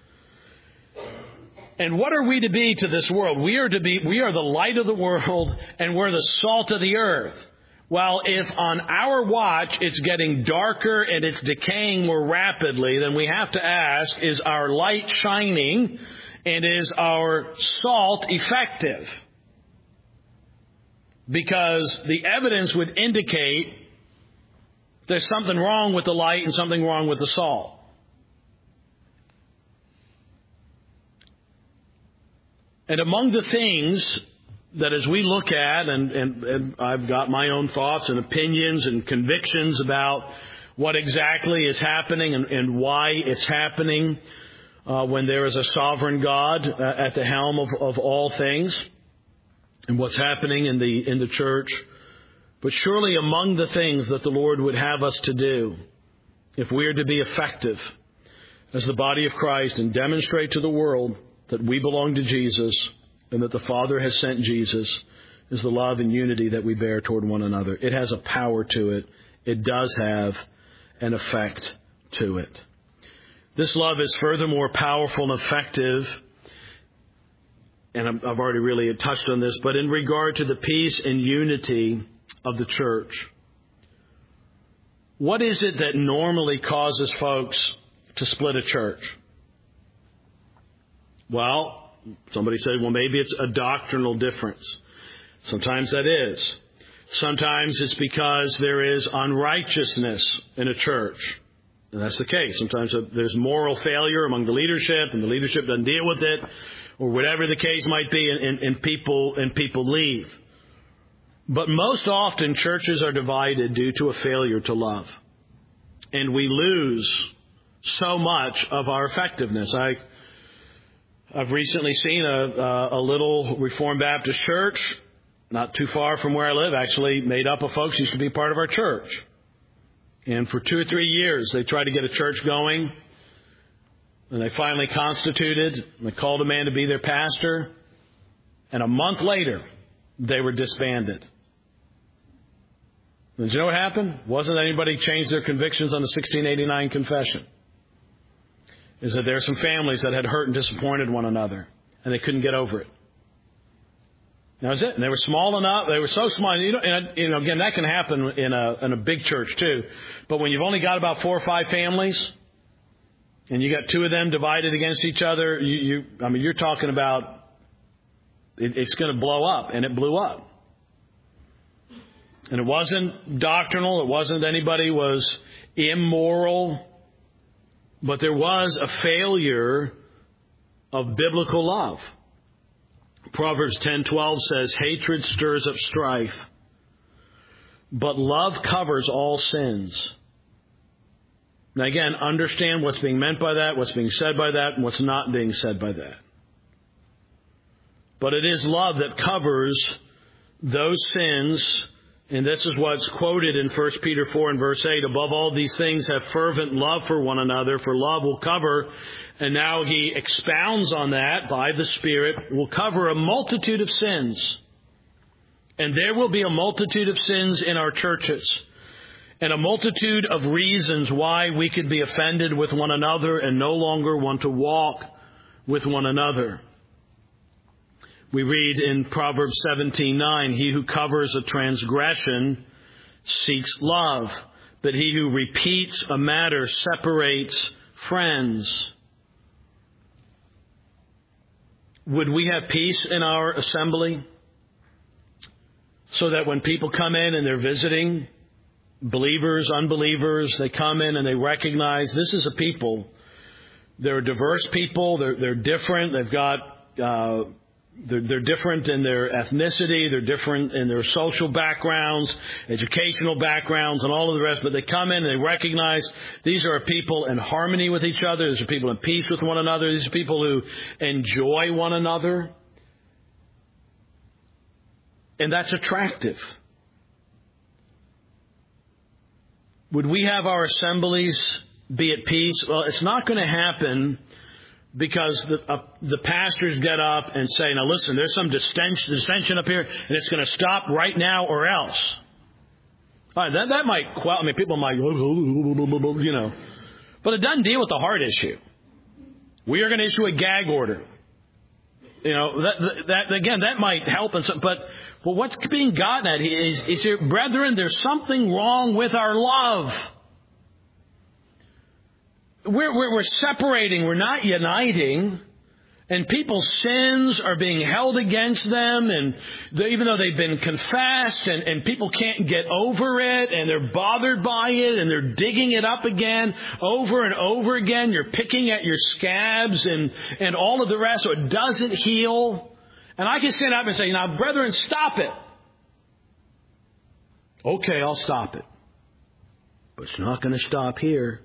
And what are we to be to this world? We are the light of the world, and we're the salt of the earth. Well, if on our watch it's getting darker and it's decaying more rapidly, then we have to ask, is our light shining and is our salt effective? Because the evidence would indicate there's something wrong with the light and something wrong with the salt. And among the things that as we look at, and I've got my own thoughts and opinions and convictions about what exactly is happening and why it's happening when there is a sovereign God at the helm of all things, and what's happening in the church. But surely among the things that the Lord would have us to do, if we are to be effective as the body of Christ and demonstrate to the world that we belong to Jesus, and that the Father has sent Jesus, is the love and unity that we bear toward one another. It has a power to it. It does have an effect to it. This love is furthermore powerful and effective, and I've already really touched on this, but in regard to the peace and unity of the church. What is it that normally causes folks to split a church? Well, somebody said, well, maybe it's a doctrinal difference. Sometimes that is. Sometimes it's because there is unrighteousness in a church. And that's the case. Sometimes there's moral failure among the leadership, and the leadership doesn't deal with it, or whatever the case might be, and people leave. But most often, churches are divided due to a failure to love. And we lose so much of our effectiveness. I've recently seen a little Reformed Baptist church, not too far from where I live, actually made up of folks who used to be part of our church. And for 2 or 3 years, they tried to get a church going. And they finally constituted. And they called a man to be their pastor. And a month later, they were disbanded. And do you know what happened? Wasn't anybody changed their convictions on the 1689 confession. is that there are some families that had hurt and disappointed one another, and they couldn't get over it. That was it. And they were small enough. They were so small. Again, that can happen in a big church too. But when you've only got about 4 or 5 families, and you got 2 of them divided against each other, you're talking about it's going to blow up, and it blew up. And it wasn't doctrinal. It wasn't anybody was immoral. But there was a failure of biblical love. Proverbs 10:12 says, hatred stirs up strife, but love covers all sins. Now again, understand what's being meant by that, what's being said by that, and what's not being said by that. But it is love that covers those sins, and this is what's quoted in 1 Peter 4 and verse 8. Above all these things, have fervent love for one another, for love will cover. And now he expounds on that by the Spirit, will cover a multitude of sins. And there will be a multitude of sins in our churches, and a multitude of reasons why we could be offended with one another and no longer want to walk with one another. We read in Proverbs 17:9, he who covers a transgression seeks love, but he who repeats a matter separates friends. Would we have peace in our assembly so that when people come in and they're visiting, believers, unbelievers, they come in and they recognize this is a people. They're a diverse people. They're different. They've got they're different in their ethnicity. They're different in their social backgrounds, educational backgrounds, and all of the rest. But they come in and they recognize these are people in harmony with each other. These are people in peace with one another. These are people who enjoy one another. And that's attractive. Would we have our assemblies be at peace? Well, it's not going to happen because the pastors get up and say, now listen, there's some dissension up here, and it's going to stop right now or else. All right, that might quell. I mean, people might, but it doesn't deal with the heart issue. We are going to issue a gag order. That might help, but what's being gotten at is here, brethren, there's something wrong with our love. We're separating. We're not uniting. And people's sins are being held against them. And even though they've been confessed and people can't get over it and they're bothered by it and they're digging it up again over and over again. You're picking at your scabs and all of the rest so it doesn't heal. And I can stand up and say, now, brethren, stop it. Okay, I'll stop it. But it's not going to stop here.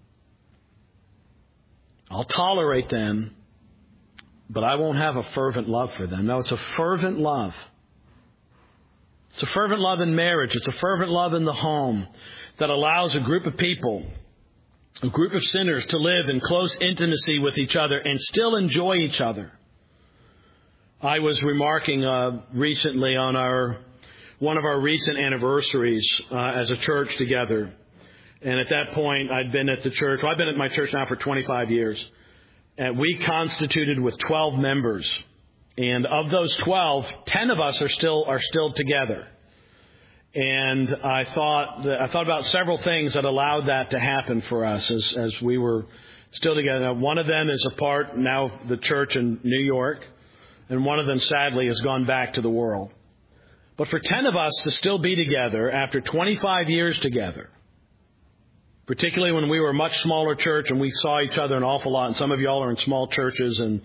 I'll tolerate them, but I won't have a fervent love for them. No, it's a fervent love. It's a fervent love in marriage. It's a fervent love in the home that allows a group of people, a group of sinners, to live in close intimacy with each other and still enjoy each other. I was remarking recently on one of our recent anniversaries as a church together. And at that point, I'd been at the church. Well, I've been at my church now for 25 years. And we constituted with 12 members. And of those 12, 10 of us are still together. And I thought about several things that allowed that to happen for us as we were still together. Now, one of them is a part now of the church in New York. And one of them, sadly, has gone back to the world. But for 10 of us to still be together after 25 years together, particularly when we were a much smaller church and we saw each other an awful lot, and some of y'all are in small churches, and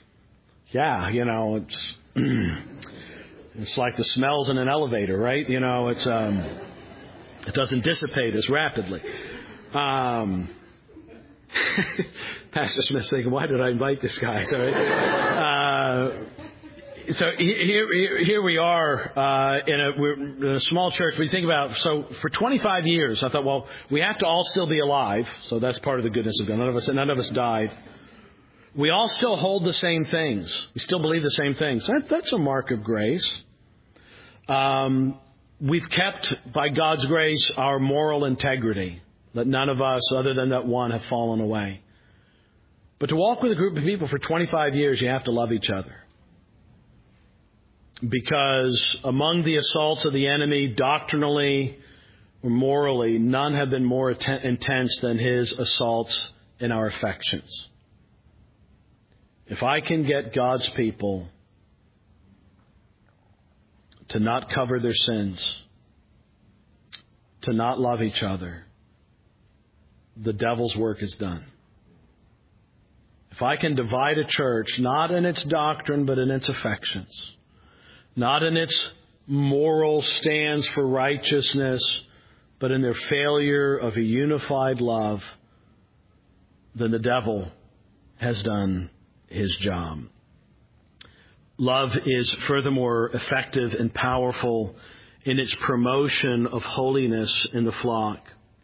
it's like the smells in an elevator, right? It doesn't dissipate as rapidly. Pastor Smith's thinking, why did I invite this guy? So here we are we're in a small church. We think about, so for 25 years, I thought, well, we have to all still be alive. So that's part of the goodness of God. None of us died. We all still hold the same things. We still believe the same things. That's a mark of grace. We've kept, by God's grace, our moral integrity. That none of us, other than that one, have fallen away. But to walk with a group of people for 25 years, you have to love each other. Because among the assaults of the enemy, doctrinally or morally, none have been more intense than his assaults in our affections. If I can get God's people to not cover their sins, to not love each other, the devil's work is done. If I can divide a church, not in its doctrine, but in its affections, not in its moral stands for righteousness, but in their failure of a unified love, then the devil has done his job. Love is furthermore effective and powerful in its promotion of holiness in the flock.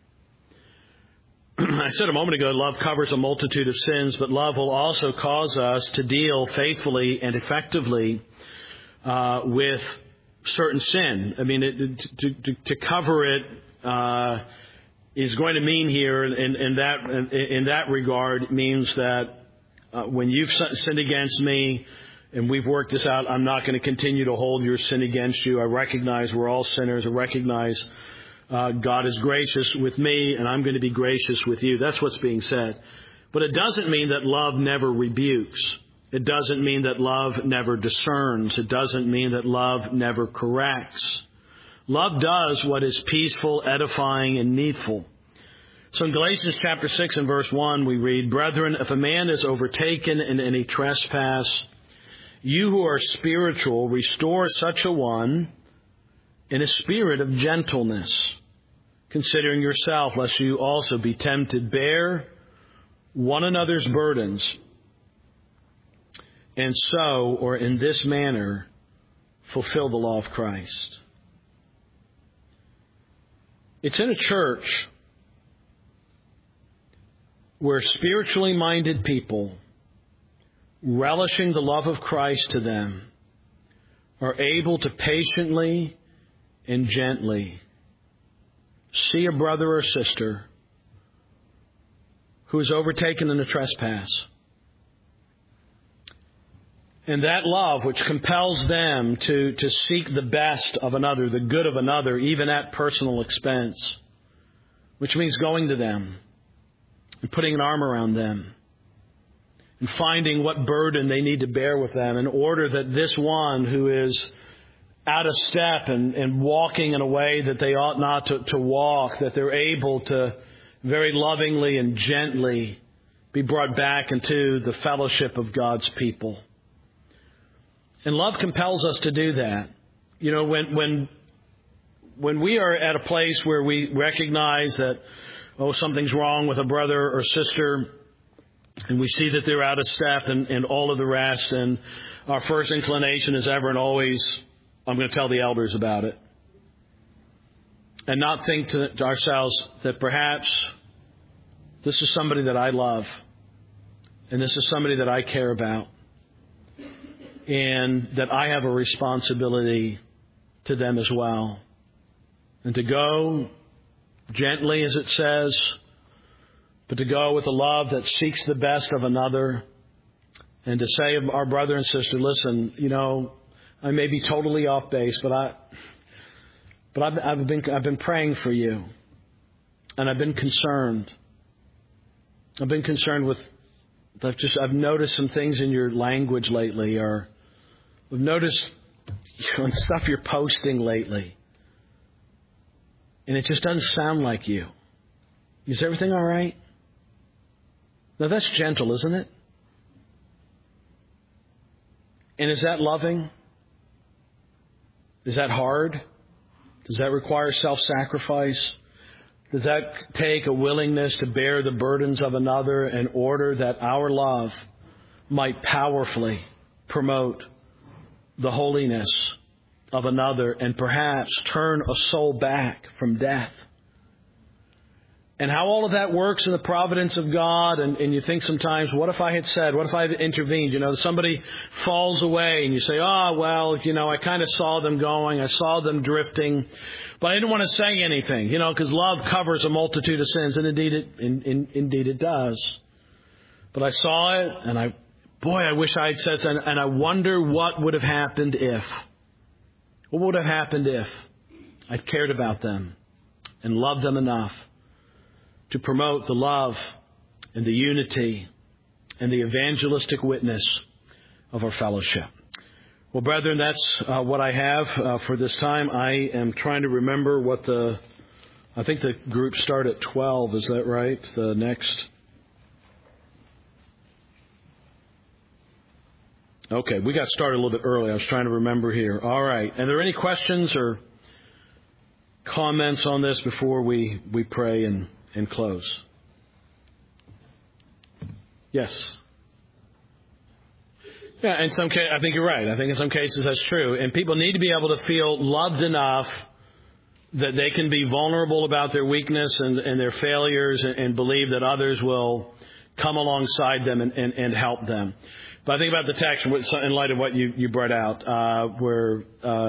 I said a moment ago, love covers a multitude of sins, but love will also cause us to deal faithfully and effectively with certain sin. I mean, to cover it is going to mean here, in that regard, means that when you've sinned against me, and we've worked this out, I'm not going to continue to hold your sin against you. I recognize we're all sinners. I recognize God is gracious with me, and I'm going to be gracious with you. That's what's being said. But it doesn't mean that love never rebukes. It doesn't mean that love never discerns. It doesn't mean that love never corrects. Love does what is peaceful, edifying, and needful. So in Galatians chapter 6 and verse 1, we read, "Brethren, if a man is overtaken in any trespass, you who are spiritual, restore such a one in a spirit of gentleness, considering yourself, lest you also be tempted. Bear one another's burdens, and so, or in this manner, fulfill the law of Christ." It's in a church where spiritually minded people, relishing the love of Christ to them, are able to patiently and gently see a brother or sister who is overtaken in a trespass. And that love which compels them to seek the best of another, the good of another, even at personal expense, which means going to them and putting an arm around them and finding what burden they need to bear with them in order that this one who is out of step and walking in a way that they ought not to walk, that they're able to very lovingly and gently be brought back into the fellowship of God's people. And love compels us to do that. You know, when we are at a place where we recognize that, something's wrong with a brother or sister, and we see that they're out of step and all of the rest, and our first inclination is ever and always, I'm going to tell the elders about it. And not think to ourselves that perhaps this is somebody that I love, and this is somebody that I care about, and that I have a responsibility to them as well. And to go gently, as it says, but to go with a love that seeks the best of another, and to say of our brother and sister, listen, I may be totally off base, but I've been praying for you, and I've been concerned. I've been concerned with. I've noticed some things in your language lately, or I've noticed stuff you're posting lately, and it just doesn't sound like you. Is everything all right? Now that's gentle, isn't it? And is that loving? Is that hard? Does that require self-sacrifice? Does that take a willingness to bear the burdens of another in order that our love might powerfully promote the holiness of another and perhaps turn a soul back from death? And how all of that works in the providence of God, and you think sometimes, what if I had said, what if I had intervened? Somebody falls away and you say, I kind of saw them going, I saw them drifting, but I didn't want to say anything, because love covers a multitude of sins, and indeed it does. But I saw it, and I wish I had said so. And I wonder what would have happened if. What would have happened if I'd cared about them and loved them enough to promote the love and the unity and the evangelistic witness of our fellowship. Well, brethren, that's what I have for this time. I am trying to remember I think the group start at 12. Is that right? The next. Okay, we got started a little bit early. I was trying to remember here. All right. Are there any questions or comments on this before we pray and close? Yes. Yeah, in some cases, I think you're right. I think in some cases that's true. And people need to be able to feel loved enough that they can be vulnerable about their weakness and their failures and believe that others will come alongside them and help them. But I think about the text in light of what you brought out, where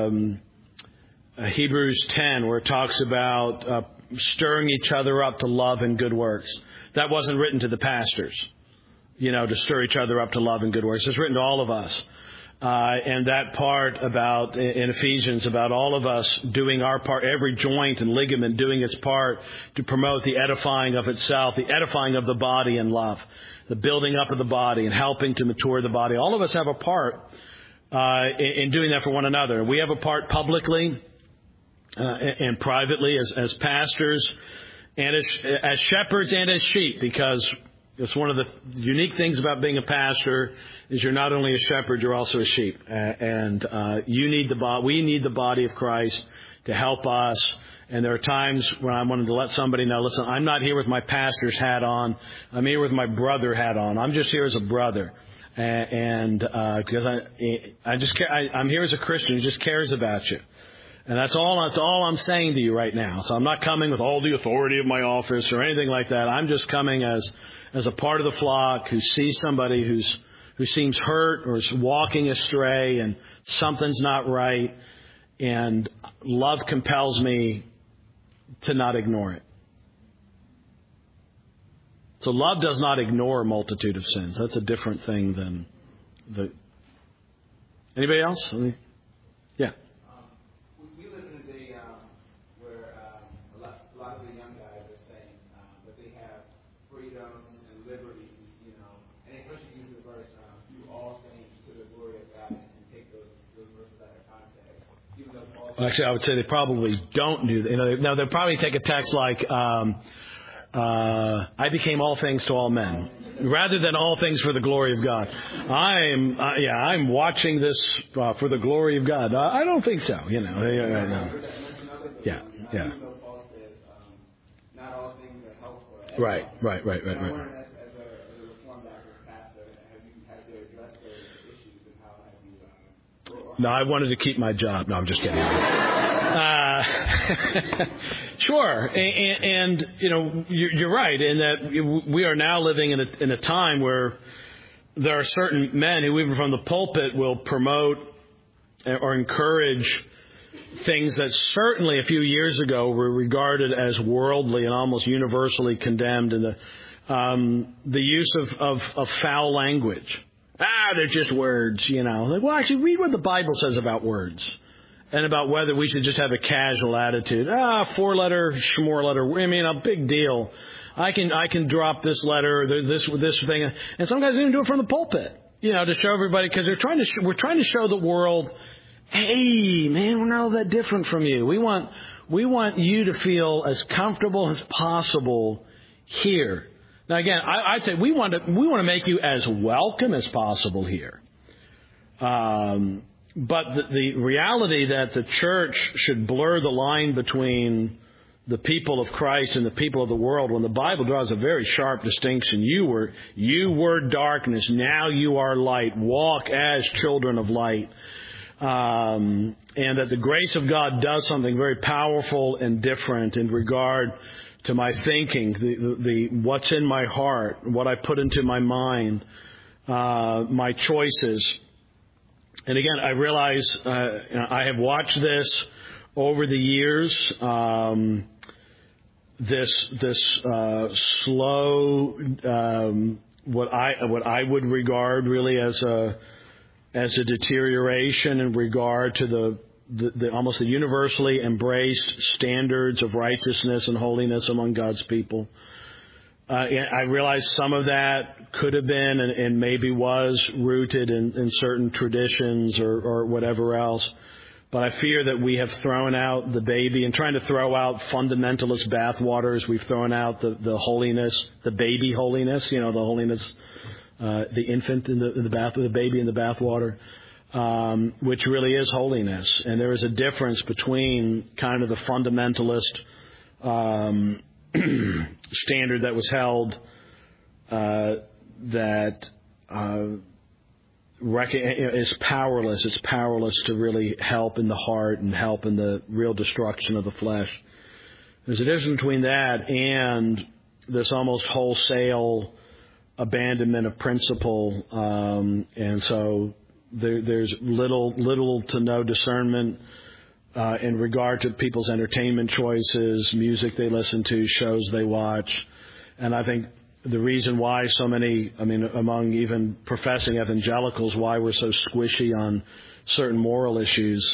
Hebrews 10, where it talks about stirring each other up to love and good works. That wasn't written to the pastors, to stir each other up to love and good works. It's written to all of us. And that part about in Ephesians about all of us doing our part, every joint and ligament doing its part to promote the edifying of itself, the edifying of the body in love, the building up of the body and helping to mature the body. All of us have a part in doing that for one another. We have a part publicly and privately as pastors and as shepherds and as sheep, because it's one of the unique things about being a pastor is you're not only a shepherd, you're also a sheep. And we need the body of Christ to help us. And there are times when I wanted to let somebody know, listen, I'm not here with my pastor's hat on. I'm here with my brother hat on. I'm just here as a brother. And because I'm here as a Christian who just cares about you. And that's all I'm saying to you right now. So I'm not coming with all the authority of my office or anything like that. I'm just coming as a part of the flock who sees somebody who seems hurt or is walking astray and something's not right. And love compels me to not ignore it. So love does not ignore a multitude of sins. That's a different thing than Anybody else? Yeah. We live in a day where a lot of the young guys are saying that they have freedoms and liberties, and especially use the verse, do all things to the glory of God, and take those verses out of context. Even though Paul Actually, I would say they probably don't do that. Now, they'll probably take a text like, I became all things to all men, rather than all things for the glory of God. I'm watching this for the glory of God. I don't think so. Yeah. Not all things are helpful. Right. As a Reformed Baptist pastor, have you had to address those issues, and how have you? No, I wanted to keep my job. No, I'm just kidding. Sure, and you're right in that we are now living in a time where there are certain men who, even from the pulpit, will promote or encourage things that certainly a few years ago were regarded as worldly and almost universally condemned, and the use of foul language. They're just words, Like, well, actually, read what the Bible says about words. And about whether we should just have a casual attitude. 4-letter, schmore letter. I mean, a big deal. I can drop this letter, this thing. And some guys even do it from the pulpit, to show everybody, because we're trying to show the world, hey, man, we're not all that different from you. We want you to feel as comfortable as possible here. Now, again, I'd say we want to make you as welcome as possible here. But the reality that the church should blur the line between the people of Christ and the people of the world, when the Bible draws a very sharp distinction. You were darkness, now you are light. Walk as children of light. And that the grace of God does something very powerful and different in regard to my thinking, the what's in my heart, what I put into my mind, my choices. And again, I realize I have watched this over the years. This slow what I would regard really as a deterioration in regard to the almost the universally embraced standards of righteousness and holiness among God's people. I realize some of that could have been and maybe was rooted in certain traditions or whatever else. But I fear that we have thrown out the baby and trying to throw out fundamentalist bathwaters. We've thrown out the holiness, the baby holiness, the holiness, the infant in the bath, the baby in the bathwater, which really is holiness. And there is a difference between kind of the fundamentalist standard that was held that is powerless. It's powerless to really help in the heart and help in the real destruction of the flesh. There's a difference between that and this almost wholesale abandonment of principle, and so there's little to no discernment in regard to people's entertainment choices, music they listen to, shows they watch. And I think the reason why so many, among even professing evangelicals, why we're so squishy on certain moral issues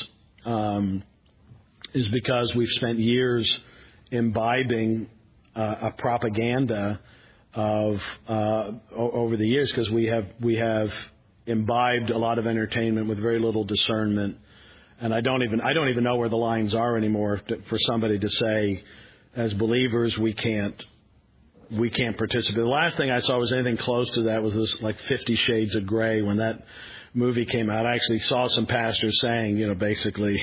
is because we've spent years imbibing a propaganda of over the years, because we have imbibed a lot of entertainment with very little discernment. And I don't even know where the lines are anymore for somebody to say, as believers, we can't participate. The last thing I saw was anything close to that was this 50 Shades of Grey. When that movie came out, I actually saw some pastors saying, basically,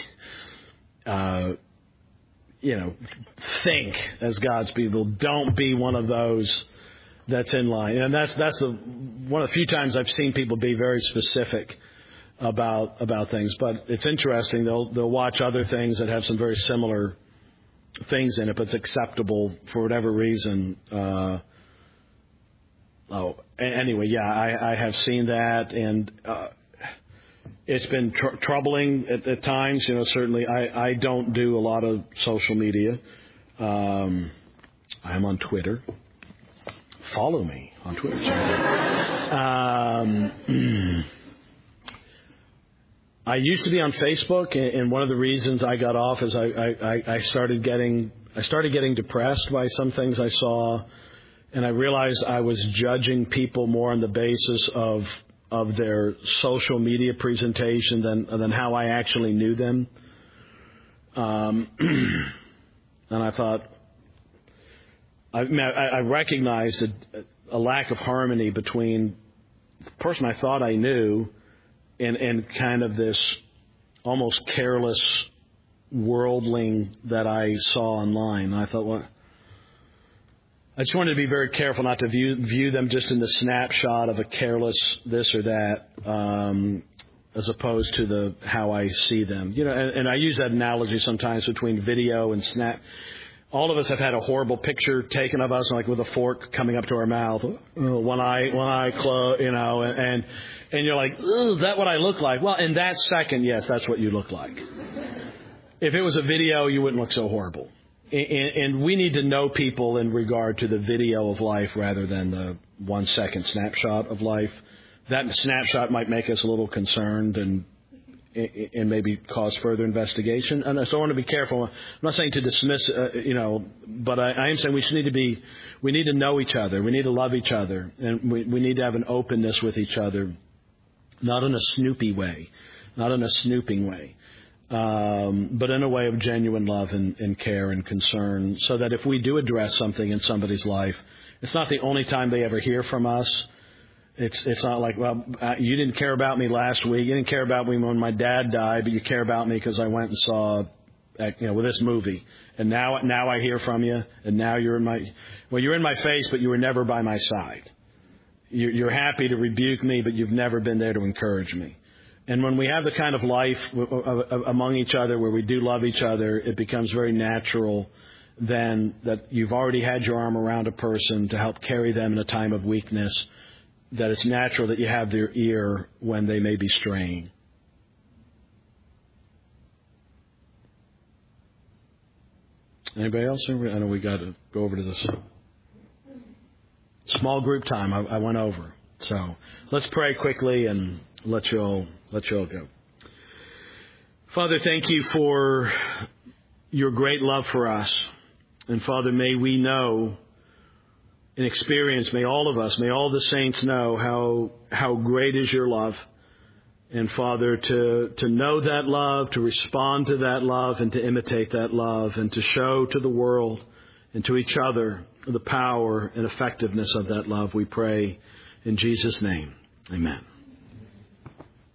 think as God's people. Don't be one of those that's in line. And that's one of the few times I've seen people be very specific about things. But it's interesting. They'll watch other things that have some very similar things in it, but it's acceptable for whatever reason. Anyway, I have seen that, and it's been troubling at times. Certainly I don't do a lot of social media. I'm on Twitter. Follow me on Twitter. I used to be on Facebook, and one of the reasons I got off is I started getting depressed by some things I saw, and I realized I was judging people more on the basis of their social media presentation than how I actually knew them. And I thought, I recognized a lack of harmony between the person I thought I knew and kind of this almost careless worldling that I saw online. And I thought, well, I just wanted to be very careful not to view them just in the snapshot of a careless this or that, as opposed to how I see them. And I use that analogy sometimes between video and snap. All of us have had a horrible picture taken of us, like with a fork coming up to our mouth, one eye closed, and you're like, is that what I look like? Well, in that second, yes, that's what you look like. If it was a video, you wouldn't look so horrible. And we need to know people in regard to the video of life rather than the 1 second snapshot of life. That snapshot might make us a little concerned and maybe cause further investigation. And so I want to be careful. I'm not saying to dismiss, but I am saying we need to know each other. We need to love each other. And we need to have an openness with each other, not in a snoopy way, not in a snooping way, but in a way of genuine love and care and concern, so that if we do address something in somebody's life, it's not the only time they ever hear from us. It's not like, well, you didn't care about me last week. You didn't care about me when my dad died, but you care about me because I went and saw, with this movie. And now I hear from you, and now you're in my face, but you were never by my side. You're happy to rebuke me, but you've never been there to encourage me. And when we have the kind of life among each other where we do love each other, it becomes very natural then that you've already had your arm around a person to help carry them in a time of weakness, that it's natural that you have their ear when they may be straying. Anybody else? I know we got to go over to this. small group time I went over. So let's pray quickly and let you all go. Father, thank you for your great love for us. And Father, may we know and experience, may all of us, may all the saints know how great is your love. And Father, to know that love, to respond to that love, and to imitate that love, and to show to the world and to each other the power and effectiveness of that love, we pray in Jesus' name. Amen.